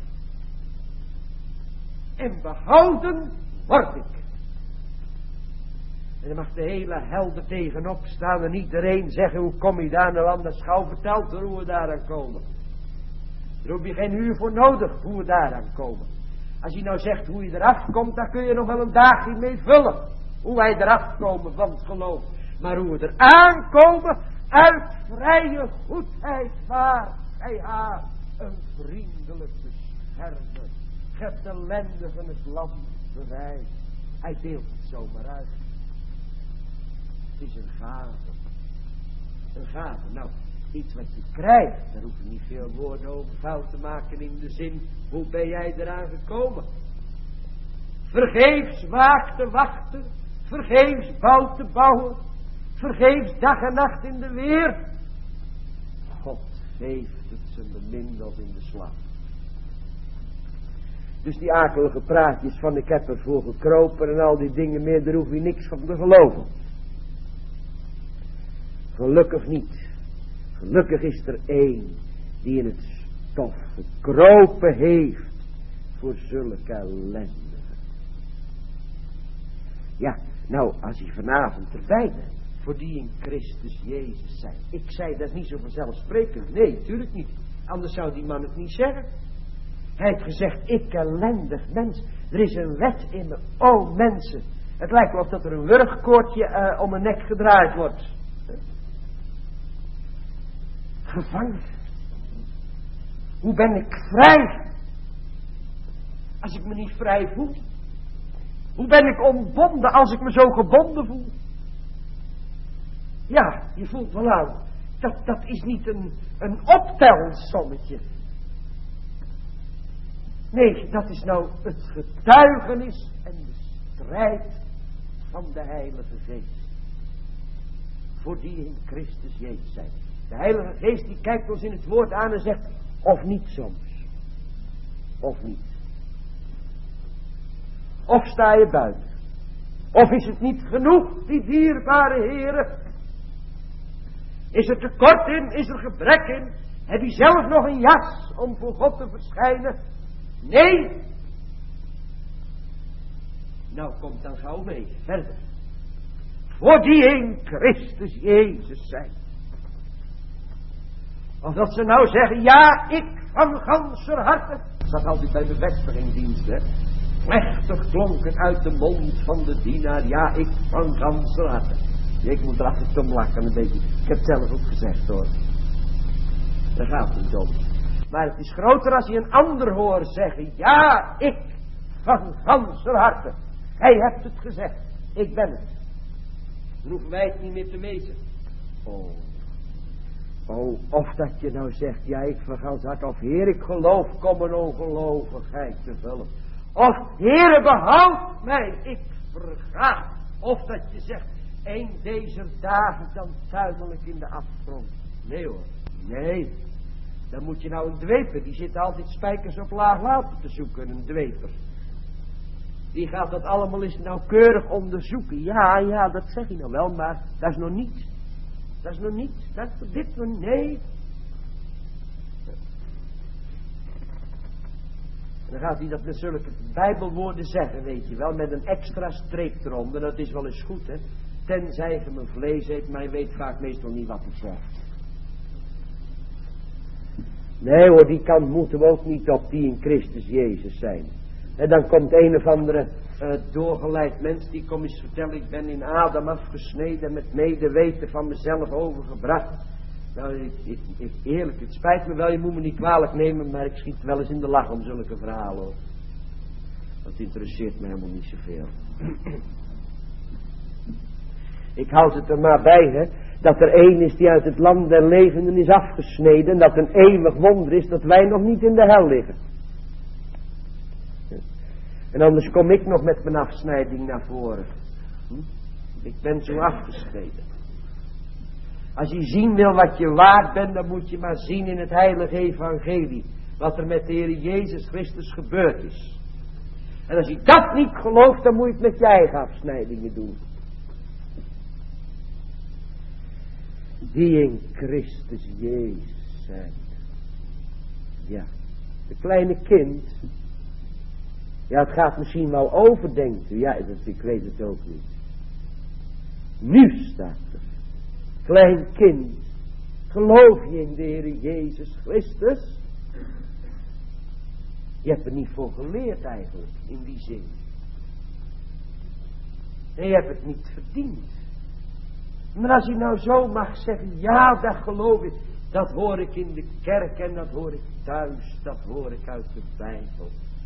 Speaker 1: En behouden word ik. En dan mag de hele hel er tegenop staan en iedereen zeggen, hoe kom je daar nou aan? Dat is gauw verteld hoe we daar aan komen. Daar heb je geen uur voor nodig hoe we daar aan komen. Als je nou zegt hoe je eraf komt, dan kun je nog wel een dagje mee vullen. Hoe wij eraf komen van het geloof. Maar hoe we er aankomen uit vrije goedheid waar hij haar een vriendelijk beschermer. Geeft de ellende van het land bewijs. Hij deelt het zomaar uit. Het is een gave. Een gave. Nou, iets wat je krijgt. Daar hoef je niet veel woorden over fout te maken in de zin. Hoe ben jij eraan gekomen? Vergeefs waakt te wachten. Vergeefs bouwt te bouwen. Vergeefs dag en nacht in de weer. God geeft het zijn bemind als in de slaap. Dus die akelige praatjes van ik heb ervoor gekropen en al die dingen meer, daar hoef je niks van te geloven. Gelukkig niet. Gelukkig is er één die in het stof gekropen heeft voor zulke ellendigen. Ja, nou, als je vanavond erbij bent, voor die in Christus Jezus zijn. Ik zei dat niet zo vanzelfsprekend. Nee, natuurlijk niet. Anders zou die man het niet zeggen. Hij heeft gezegd, ik ellendig mens. Er is een wet in me. O mensen. Het lijkt wel of dat er een wurgkoordje om mijn nek gedraaid wordt. Gevangen. Hoe ben ik vrij? Als ik me niet vrij voel. Hoe ben ik ontbonden als ik me zo gebonden voel? Ja, je voelt wel aan. Dat is niet een optelsommetje. Nee, dat is nou het getuigenis en de strijd van de Heilige Geest. Voor die in Christus Jezus zijn. De Heilige Geest die kijkt ons in het woord aan en zegt, of niet soms. Of niet. Of sta je buiten. Of is het niet genoeg, die dierbare Heere? Is er tekort in? Is er gebrek in? Heb je zelf nog een jas om voor God te verschijnen? Nee. Nou, kom dan gauw mee. Verder. Voor die in Christus Jezus zijn. Of dat ze nou zeggen, ja, ik van ganser harte. Dat altijd bij bevestigingdienst, hè. Plechtig klonk het uit de mond van de dienaar, ja, ik van ganser harte. Ja, ik moet er altijd om lachen een beetje. Ik heb het zelf ook gezegd, hoor. Daar gaat het niet om. Maar het is groter als je een ander hoort zeggen, ja, ik van ganser harte. Hij hebt het gezegd, ik ben het. Dan hoeven wij het niet meer te meten. Oh, of dat je nou zegt, ja, ik van ganser harte, of Heer, ik geloof, kom een ongelovigheid te vullen. Of, Heere, behoud mij, ik verga. Of dat je zegt, een deze dagen dan tuimelijk in de afgrond. Nee hoor, nee. Dan moet je nou een dweper, die zit altijd spijkers op laag water te zoeken, een dweper. Die gaat dat allemaal eens nauwkeurig onderzoeken. Ja, dat zeg je nou wel, maar dat is nog niet. Dat is nog niet, dat is dit nog, nee. En dan gaat hij dat met zulke bijbelwoorden zeggen, weet je wel, met een extra streep eronder. Dat is wel eens goed, hè. Tenzij je mijn vlees eet, maar je weet vaak meestal niet wat hij zegt. Nee hoor, die kant moeten we ook niet op, die in Christus Jezus zijn. En dan komt een of andere doorgeleid mens, die komt eens vertellen, ik ben in Adam afgesneden, met medeweten van mezelf overgebracht. Nou, eerlijk, het spijt me wel, je moet me niet kwalijk nemen, maar ik schiet wel eens in de lach om zulke verhalen, hoor. Dat interesseert me helemaal niet zoveel. Ik houd het er maar bij, hè, dat er één is die uit het land der levenden is afgesneden, en dat een eeuwig wonder is dat wij nog niet in de hel liggen. En anders kom ik nog met mijn afsnijding naar voren. Ik ben zo afgesneden. Als je zien wil wat je waard bent, dan moet je maar zien in het heilige evangelie. Wat er met de Heer Jezus Christus gebeurd is. En als je dat niet gelooft, dan moet je het met je eigen afsnijdingen doen.
Speaker 2: die in Christus Jezus zijn. Ja, de kleine kind. Ja, het gaat misschien wel over, denkt u. Ja, ik weet het ook niet. Nu staat er, klein kind, geloof je in de Heer Jezus Christus? Je hebt er niet voor geleerd eigenlijk, in die zin. En je hebt het niet verdiend. Maar als je nou zo mag zeggen, ja, dat geloof ik, dat hoor ik in de kerk en dat hoor ik thuis, dat hoor ik uit de Bijbel.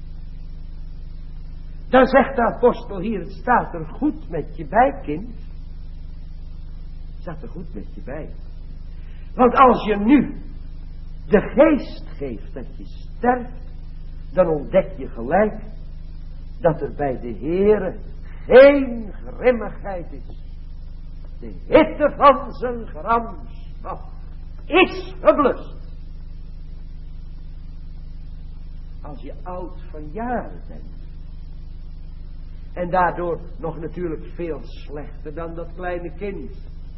Speaker 2: Dan zegt de apostel hier, het staat er goed met je bij, kind. Het staat er goed met je bij. Want als je nu de geest geeft dat je sterft, dan ontdek je gelijk dat er bij de Heere geen grimmigheid is. De hitte van zijn gramschap is geblust. Als je oud van jaren bent. En daardoor nog natuurlijk veel slechter dan dat kleine kind.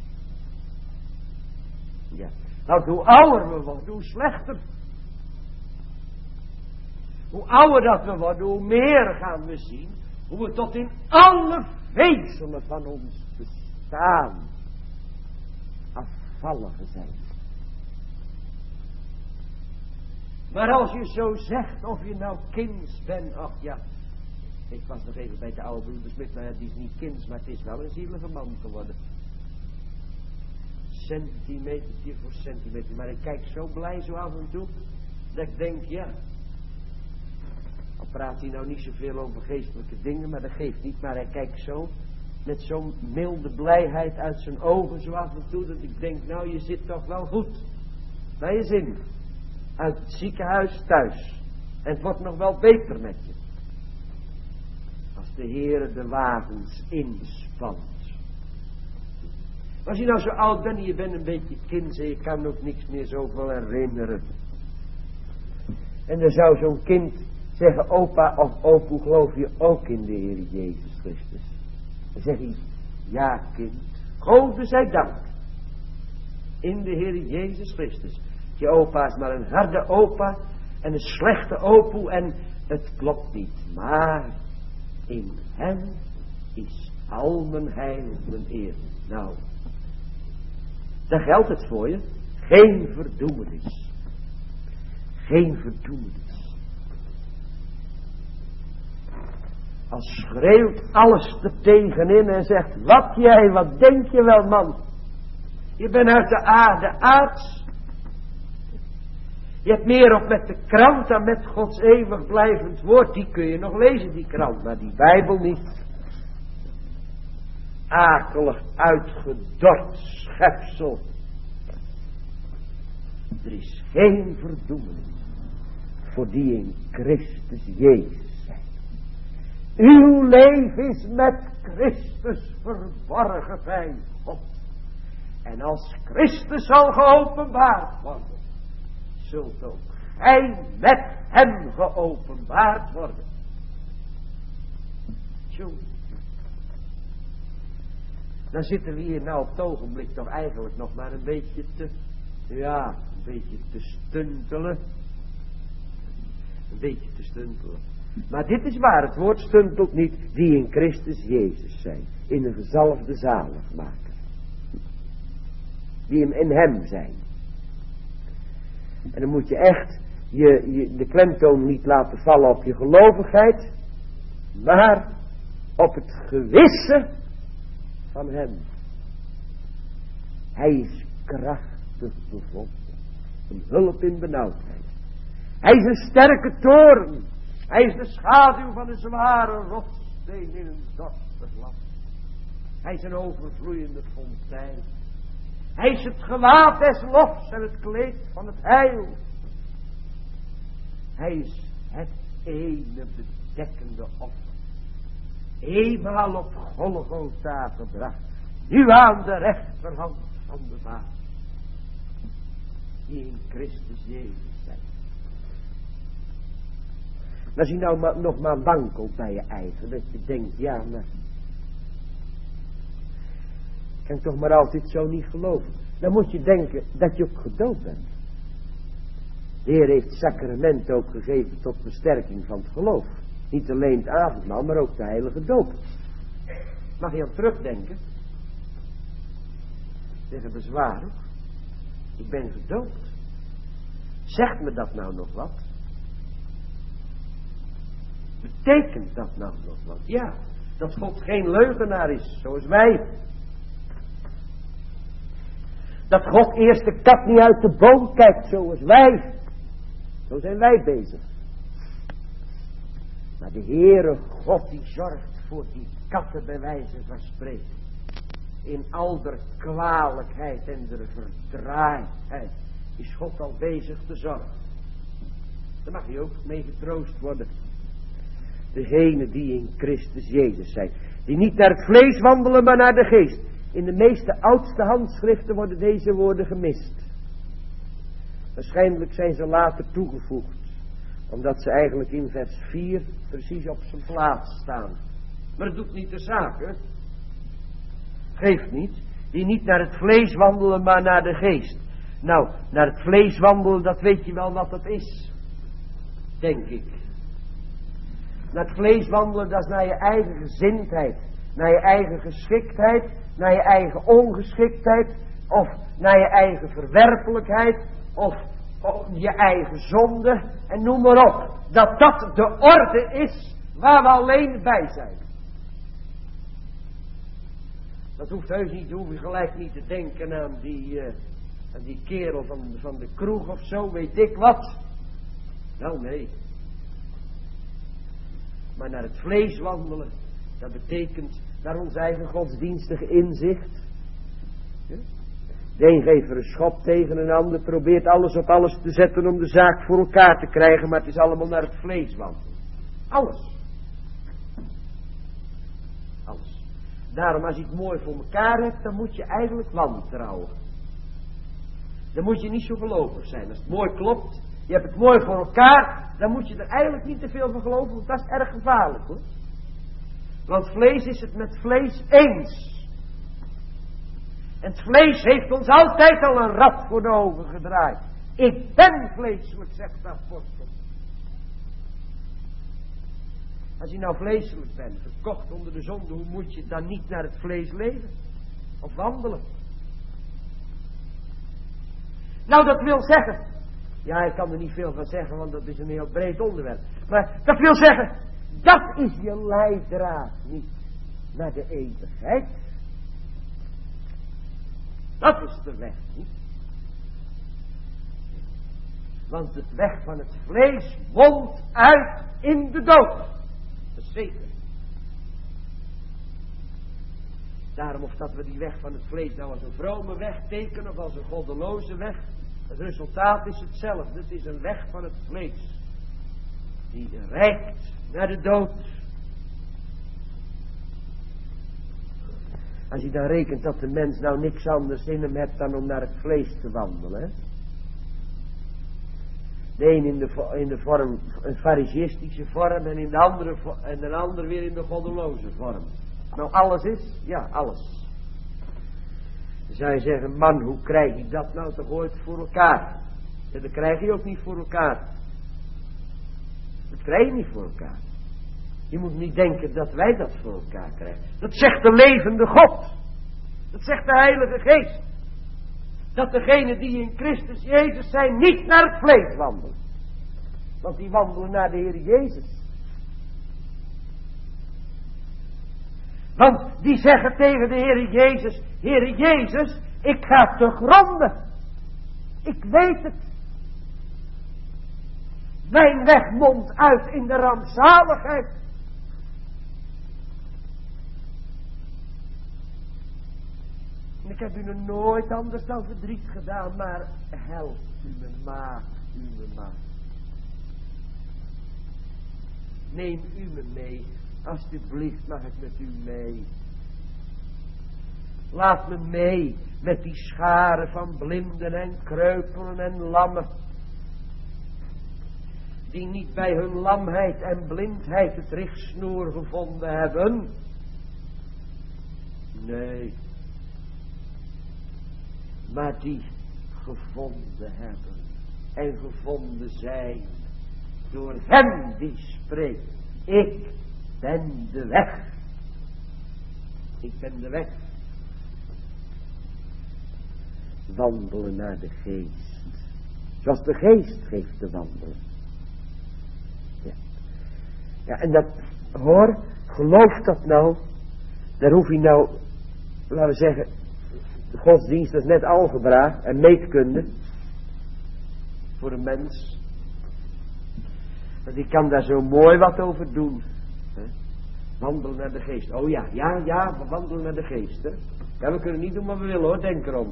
Speaker 2: Ja, want hoe ouder we worden, hoe slechter. Hoe ouder dat we worden, hoe meer gaan we zien hoe we tot in alle vezelen van ons bestaan afvallige zijn. Maar als je zo zegt, of je nou kinds bent, ach ja, ik was nog even bij de oude broeder Smit, maar die is niet kinds, maar het is wel een zielige man geworden. Centimeter voor centimeter, maar ik kijk zo blij zo af en toe, dat ik denk, ja, al praat hij nou niet zoveel over geestelijke dingen, maar dat geeft niet, maar hij kijkt zo, met zo'n milde blijheid uit zijn ogen zo af en toe, dat ik denk, nou je zit toch wel goed, naar je zin, uit het ziekenhuis thuis, en het wordt nog wel beter met je. Als de Heere de wagens inspant. Als je nou zo oud bent en je bent een beetje kind en je kan ook niks meer zoveel herinneren. En dan zou zo'n kind zeggen, opa of opa, geloof je ook in de Heer Jezus Christus? Dan zeg hij, ja kind, Gode zij dank. In de Heer Jezus Christus. Je opa is maar een harde opa en een slechte opoe en het klopt niet. Maar in hem is al mijn heil, mijn eer. Nou, dan geldt het voor je. Geen verdoemenis. Geen verdoemenis. Als schreeuwt alles er tegenin en zegt, wat denk je wel man? Je bent uit de aarde aards. Je hebt meer op met de krant dan met Gods eeuwig blijvend woord. Die kun je nog lezen, die krant, maar die Bijbel niet. Akelig uitgedord schepsel. Er is geen verdoemenis voor die in Christus Jezus zijn. Uw leven is met Christus verborgen bij God. En als Christus zal geopenbaard worden, zult ook gij met hem geopenbaard worden. Tjoe. Dan zitten we hier nou op het ogenblik toch eigenlijk nog maar een beetje te stuntelen. Een beetje te stuntelen. Maar dit is waar, het woord stuntelt niet, die in Christus Jezus zijn. In een gezalfde zaligmaker. Die in hem zijn. En dan moet je echt de klemtoon niet laten vallen op je gelovigheid, maar op het gewisse van hem. Hij is krachtig bevonden. Een hulp in benauwdheid. Hij is een sterke toren. Hij is de schaduw van een zware rotssteen in een dorstig land. Hij is een overvloeiende fontein. Hij is het gewaad des lofs en het kleed van het heil. Hij is het ene bedekkende offer. Eenmaal op Golgotha gebracht. Nu aan de rechterhand van de Vader. Die in Christus Jezus zijn. Als je nou nog maar wankelt bij je eigen. Dat je denkt, ja maar. Kan ik toch maar altijd zo niet geloven. Dan moet je denken dat je ook gedoopt bent. De Heer heeft het sacrament ook gegeven tot versterking van het geloof. Niet alleen het avondmaal, maar ook de heilige doop. Mag je aan terugdenken? Zeggen bezwaar ook. Ik ben gedoopt. Zegt me dat nou nog wat? Betekent dat nou nog wat? Ja, dat God geen leugenaar is, zoals wij. Dat God eerst de kat niet uit de boom kijkt, zoals wij. Zo zijn wij bezig. Maar de Heere God die zorgt voor die katten bij wijze van spreken. In al de kwalijkheid en de verdraaiheid is God al bezig te zorgen. Daar mag je ook mee getroost worden. Degenen die in Christus Jezus zijn. Die niet naar het vlees wandelen, maar naar de geest. In de meeste oudste handschriften worden deze woorden gemist. Waarschijnlijk zijn ze later toegevoegd. Omdat ze eigenlijk in vers 4 precies op zijn plaats staan. Maar het doet niet de zaak, hè. Geeft niet. Die niet naar het vlees wandelen, maar naar de geest. Nou, naar het vlees wandelen, dat weet je wel wat dat is. Denk ik. Naar het vlees wandelen, dat is naar je eigen gezindheid. Naar je eigen geschiktheid. Naar je eigen ongeschiktheid. Of naar je eigen verwerpelijkheid. Of je eigen zonde. En noem maar op. Dat dat de orde is waar we alleen bij zijn. Dat hoeft heus niet, hoef je gelijk niet te denken aan die kerel van de kroeg of zo, weet ik wat. Wel nee. Maar naar het vlees wandelen, dat betekent naar ons eigen godsdienstige inzicht. De een geeft er een schop tegen een ander, probeert alles op alles te zetten om de zaak voor elkaar te krijgen, maar het is allemaal naar het vlees wandelen. Alles. Alles. Daarom als je het mooi voor elkaar hebt, dan moet je eigenlijk wantrouwen. Dan moet je niet zo gelovig zijn. Als het mooi klopt, je hebt het mooi voor elkaar, dan moet je er eigenlijk niet te veel van geloven, want dat is erg gevaarlijk hoor. Want vlees is het met vlees eens. En het vlees heeft ons altijd al een rad voor de ogen gedraaid. Ik ben vleeselijk, zegt de apostel. Als je nou vleeselijk bent, verkocht onder de zonde, hoe moet je dan niet naar het vlees leven? Of wandelen? Nou, dat wil zeggen. Ja, ik kan er niet veel van zeggen, want dat is een heel breed onderwerp. Maar dat wil zeggen, dat is je leidraad niet naar de eeuwigheid. Dat is de weg niet. Want de weg van het vlees mondt uit in de dood. Dat is zeker. Daarom of dat we die weg van het vlees nou als een vrome weg tekenen of als een goddeloze weg. Het resultaat is hetzelfde. Het is een weg van het vlees. Die reikt naar de dood. Als je dan rekent dat de mens nou niks anders in hem hebt dan om naar het vlees te wandelen. Hè? De een in de vorm, een fariseïstische vorm en in de ander weer in de goddeloze vorm. Nou alles is? Ja, alles. Dan zou je zeggen, man, hoe krijg je dat nou toch ooit voor elkaar? Ja, dat krijg je ook niet voor elkaar. Dat krijg je niet voor elkaar. Je moet niet denken dat wij dat voor elkaar krijgen. Dat zegt de levende God. Dat zegt de Heilige Geest. Dat degenen die in Christus Jezus zijn niet naar het vlees wandelen. Want die wandelen naar de Heer Jezus. Want die zeggen tegen de Heer Jezus, Heer Jezus, ik ga te gronden. Ik weet het. Mijn weg mondt uit in de rampzaligheid. En ik heb u nog nooit anders dan verdriet gedaan, maar help u me maar, Neem u me mee, alsjeblieft mag ik met u mee. Laat me mee met die scharen van blinden en kreupelen en lammen. Die niet bij hun lamheid en blindheid het richtsnoer gevonden hebben. Nee. maar die gevonden hebben en gevonden zijn door hem die spreekt. Ik ben de weg. Ik ben de weg. Wandelen naar de geest. Zoals de geest geeft te wandelen. Ja, ja, en dat, hoor, geloof dat nou. Daar hoef je nou, laten we zeggen, de godsdienst is net algebra en meetkunde. Voor een mens. Want die kan daar zo mooi wat over doen. Hè? Wandelen naar de geest. Oh ja, we wandelen naar de geest. Hè? Ja, we kunnen niet doen wat we willen hoor, denk erom.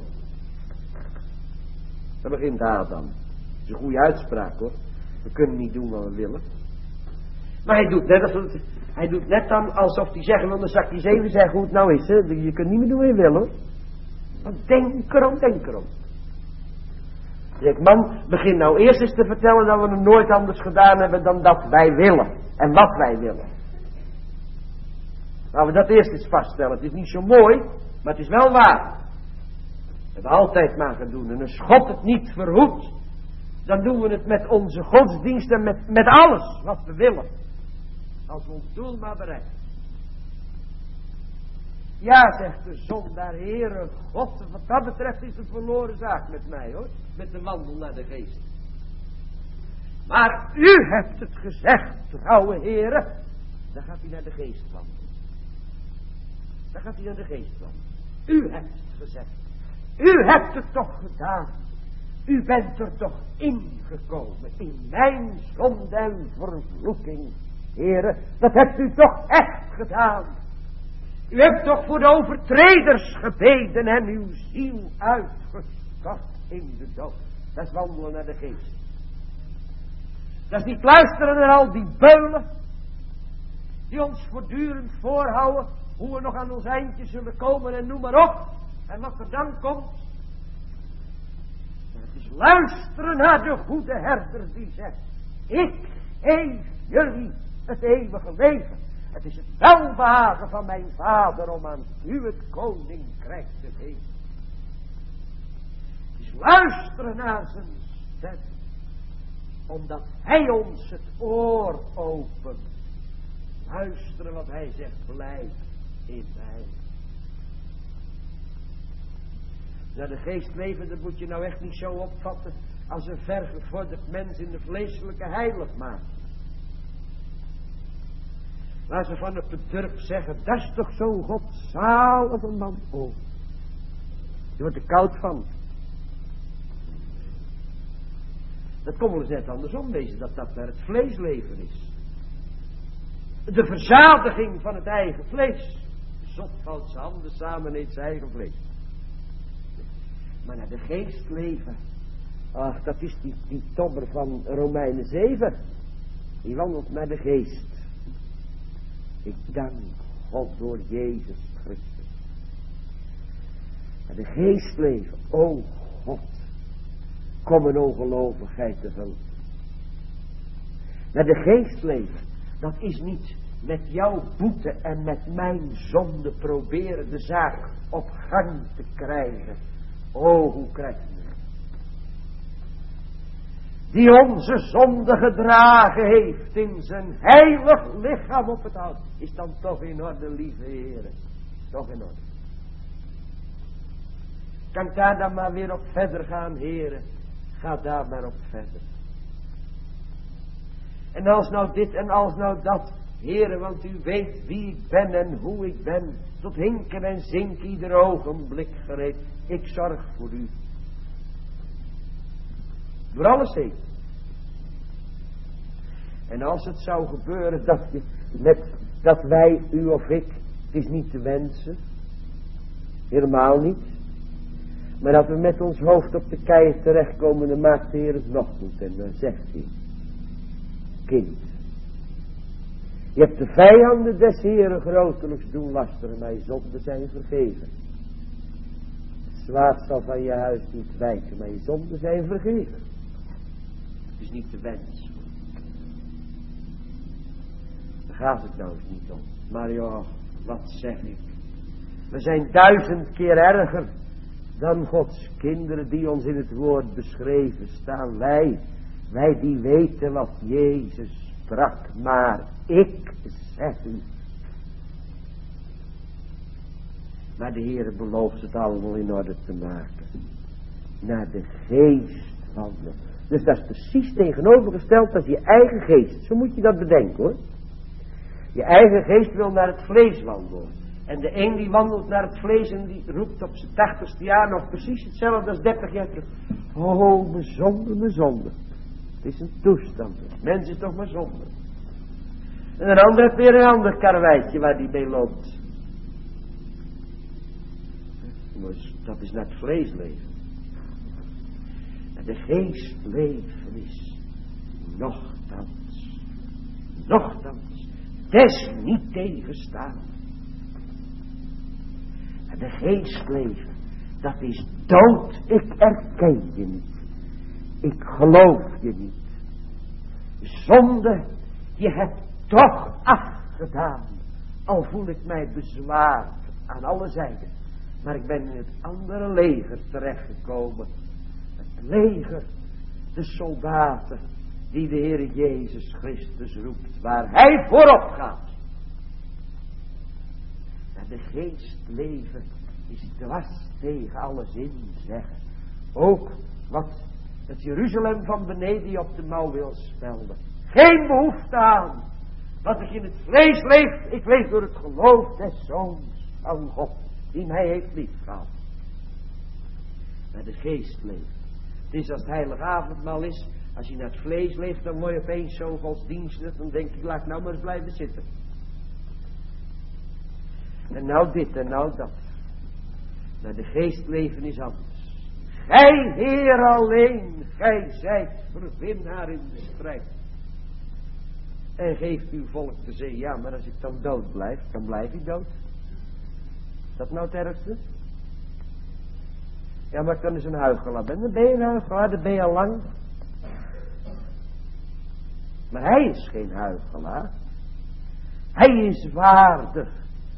Speaker 2: Dat begint Adam. Dat is een goede uitspraak hoor. We kunnen niet doen wat we willen. Maar hij doet net dan alsof hij zeggen wil, dan zak hij 7 zeggen hoe het nou is. Hè? Je kunt niet meer doen wat je wil hoor. Maar denk erom. Zeg, man, begin nou eerst eens te vertellen dat we het nooit anders gedaan hebben dan dat wij willen. En wat wij willen. Laten we dat eerst eens vaststellen. Het is niet zo mooi, maar het is wel waar. Dat we altijd maar gaan doen. En als God het niet verhoedt, dan doen we het met onze godsdienst en met alles wat we willen. Als we ons doel maar bereiken. Ja, zegt de zondaar, Heere God, wat dat betreft is het verloren zaak met mij hoor. Met de wandel naar de geest. Maar u hebt het gezegd, trouwe Heere. Dan gaat hij naar de geest wandelen. U hebt het gezegd. U hebt het toch gedaan. U bent er toch ingekomen in mijn zonde en vervloeking. Heere, dat hebt u toch echt gedaan. U hebt toch voor de overtreders gebeden en uw ziel uitgestort in de dood. Dat is wandelen naar de geest. Dat is niet luisteren naar al die beulen die ons voortdurend voorhouden hoe we nog aan ons eindje zullen komen en noem maar op. En wat er dan komt. Maar het is luisteren naar de goede herder die zegt, ik geef jullie het eeuwige leven. Het is het welbehagen van mijn vader om aan u het koninkrijk te geven. Het is luisteren naar zijn stem. Omdat hij ons het oor opent. Luisteren wat hij zegt, blijf in mij. Naar de geest leven, dat moet je nou echt niet zo opvatten als een vergevorderd mens in de vleeselijke heiligmaking. Waar ze van het bedurp zeggen, dat is toch zo'n godzalige man. Oh, je wordt er koud van. Dat kon wel eens net andersom wezen, dat naar het vleesleven is. De verzadiging van het eigen vlees. Zot valt zijn handen samen en eet zijn eigen vlees. Maar naar de geest leven. Ach, dat is die tobber van Romeinen 7. Die wandelt naar de geest. Ik dank God door Jezus Christus. Naar de geest leven. O God. Kom een ongelovigheid te vullen. Naar de geest leven. Dat is niet met jouw boete en met mijn zonde proberen de zaak op gang te krijgen. O, hoe krijg je het? Die onze zonde gedragen heeft in zijn heilig lichaam op het hout. Is dan toch in orde, lieve heren. Toch in orde. Kan ik daar dan maar weer op verder gaan, heren? Ga daar maar op verder. En als nou dit en als nou dat, heren, want u weet wie ik ben en hoe ik ben. Tot hinken en zinken ieder ogenblik gereed. Ik zorg voor u. Door alles heen. En als het zou gebeuren dat wij, u of ik, het is niet te wensen. Helemaal niet. Maar dat we met ons hoofd op de keien terechtkomen, dan maakt de Heer het nog goed. En dan zegt hij, kind, je hebt de vijanden des Heeren grotelijks doen lasteren, maar je zonden zijn vergeven. Het zwaard zal van je huis niet wijken, maar je zonden zijn vergeven. Het is niet de wens. Daar gaat het nou eens niet om. Maar joh, wat zeg ik. We zijn 1000 keer erger dan Gods kinderen die ons in het woord beschreven staan. Wij die weten wat Jezus sprak. Maar ik zeg u. Maar de Heer belooft het allemaal in orde te maken. Naar de geest wandelen. Dus dat is precies tegenovergesteld als je eigen geest. Zo moet je dat bedenken hoor. Je eigen geest wil naar het vlees wandelen. En de een die wandelt naar het vlees en die roept op zijn 80ste jaar nog precies hetzelfde als 30 jaar terug. Oh, mijn zonde, mijn zonde. Het is een toestand. Mens is toch maar zonde. En een ander heeft weer een ander karweitje waar die mee loopt. Dat is naar het vlees leven. En de geest leven is nochtans, des niet tegenstaan. En de geest leven, dat is dood. Ik erken je niet. Ik geloof je niet. Zonde, je hebt toch afgedaan. Al voel ik mij bezwaard aan alle zijden. Maar ik ben in het andere leger terechtgekomen. Het leger, de soldaten, die de Heer Jezus Christus roept. Waar Hij voorop gaat. En de geest leven is dwars tegen alles in zeggen. Ook wat het Jeruzalem van beneden op de mouw wil spelden. Geen behoefte aan. Wat ik in het vlees leef, ik leef door het geloof des Zoons van God. Die mij heeft liefgehad. Maar de geest leeft. Het is als het heilige avondmaal is. Als je naar het vlees leeft, dan word je opeens zo godsdienstig. Dan denk ik, laat nou maar eens blijven zitten. En nou dit en nou dat. Maar de geest leven is anders. Gij Heer alleen, gij zijt verwinnaar in de strijd. En geeft uw volk te zeggen, ja, maar als ik dan dood blijf, dan blijf ik dood. Is dat nou het ergste? Ja, maar ik kan eens een huichelaar ben. Dan ben je een huichelaar, dan ben je al lang. Maar hij is geen huichelaar. Hij is waardig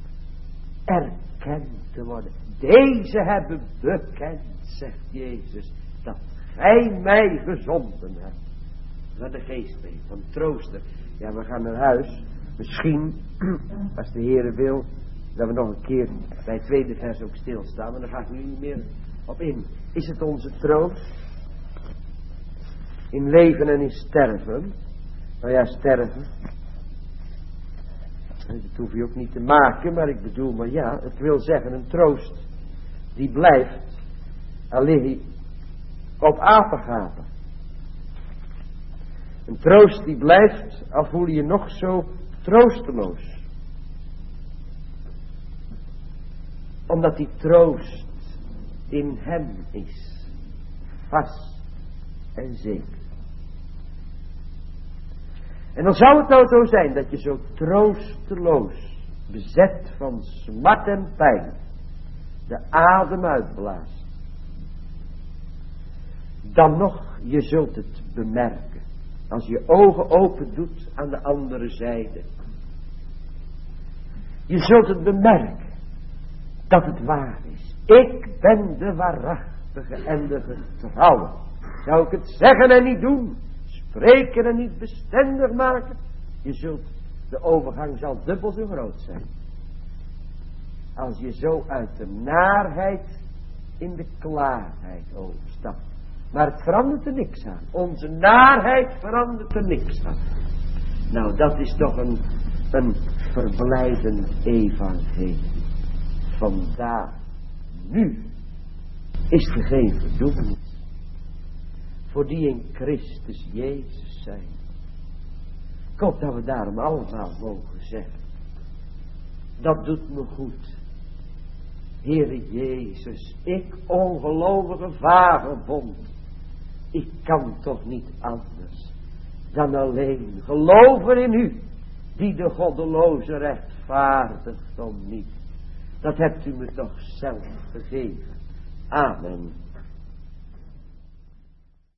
Speaker 2: erkend te worden. Deze hebben bekend, zegt Jezus, dat gij mij gezonden hebt. Naar de geest mee, van troosten. Ja, we gaan naar huis. Misschien, als de Heere wil, dat we nog een keer bij het tweede vers ook stilstaan. Maar daar ga ik nu niet meer op in. Is het onze troost? In leven en in sterven. Nou ja, sterven. Dat hoef je ook niet te maken, maar ik bedoel, maar ja, het wil zeggen een troost die blijft, al lig je op apengapen. Een troost die blijft, al voel je je nog zo troosteloos. Omdat die troost in hem is, vast en zeker. En dan zou het nou zo zijn dat je zo troosteloos, bezet van smart en pijn, de adem uitblaast. Dan nog, je zult het bemerken, als je ogen open doet aan de andere zijde. Je zult het bemerken, dat het waar is. Ik ben de waarachtige en de getrouwe. Zou ik het zeggen en niet doen, spreken en niet bestendig maken, je zult, de overgang zal dubbel zo groot zijn. Als je zo uit de naarheid in de klaarheid overstapt. Maar het verandert er niks aan. Onze naarheid verandert er niks aan. Nou, dat is toch een verblijdend evangelie. Vandaar, nu is er geen verdoemenis. Voor die in Christus Jezus zijn. Ik hoop dat we daarom allemaal mogen zeggen. Dat doet me goed. Heere Jezus, ik ongelovige vagebond. Ik kan toch niet anders dan alleen geloven in u, die de goddeloze rechtvaardigt om niet. Dat hebt u me toch zelf gegeven. Amen.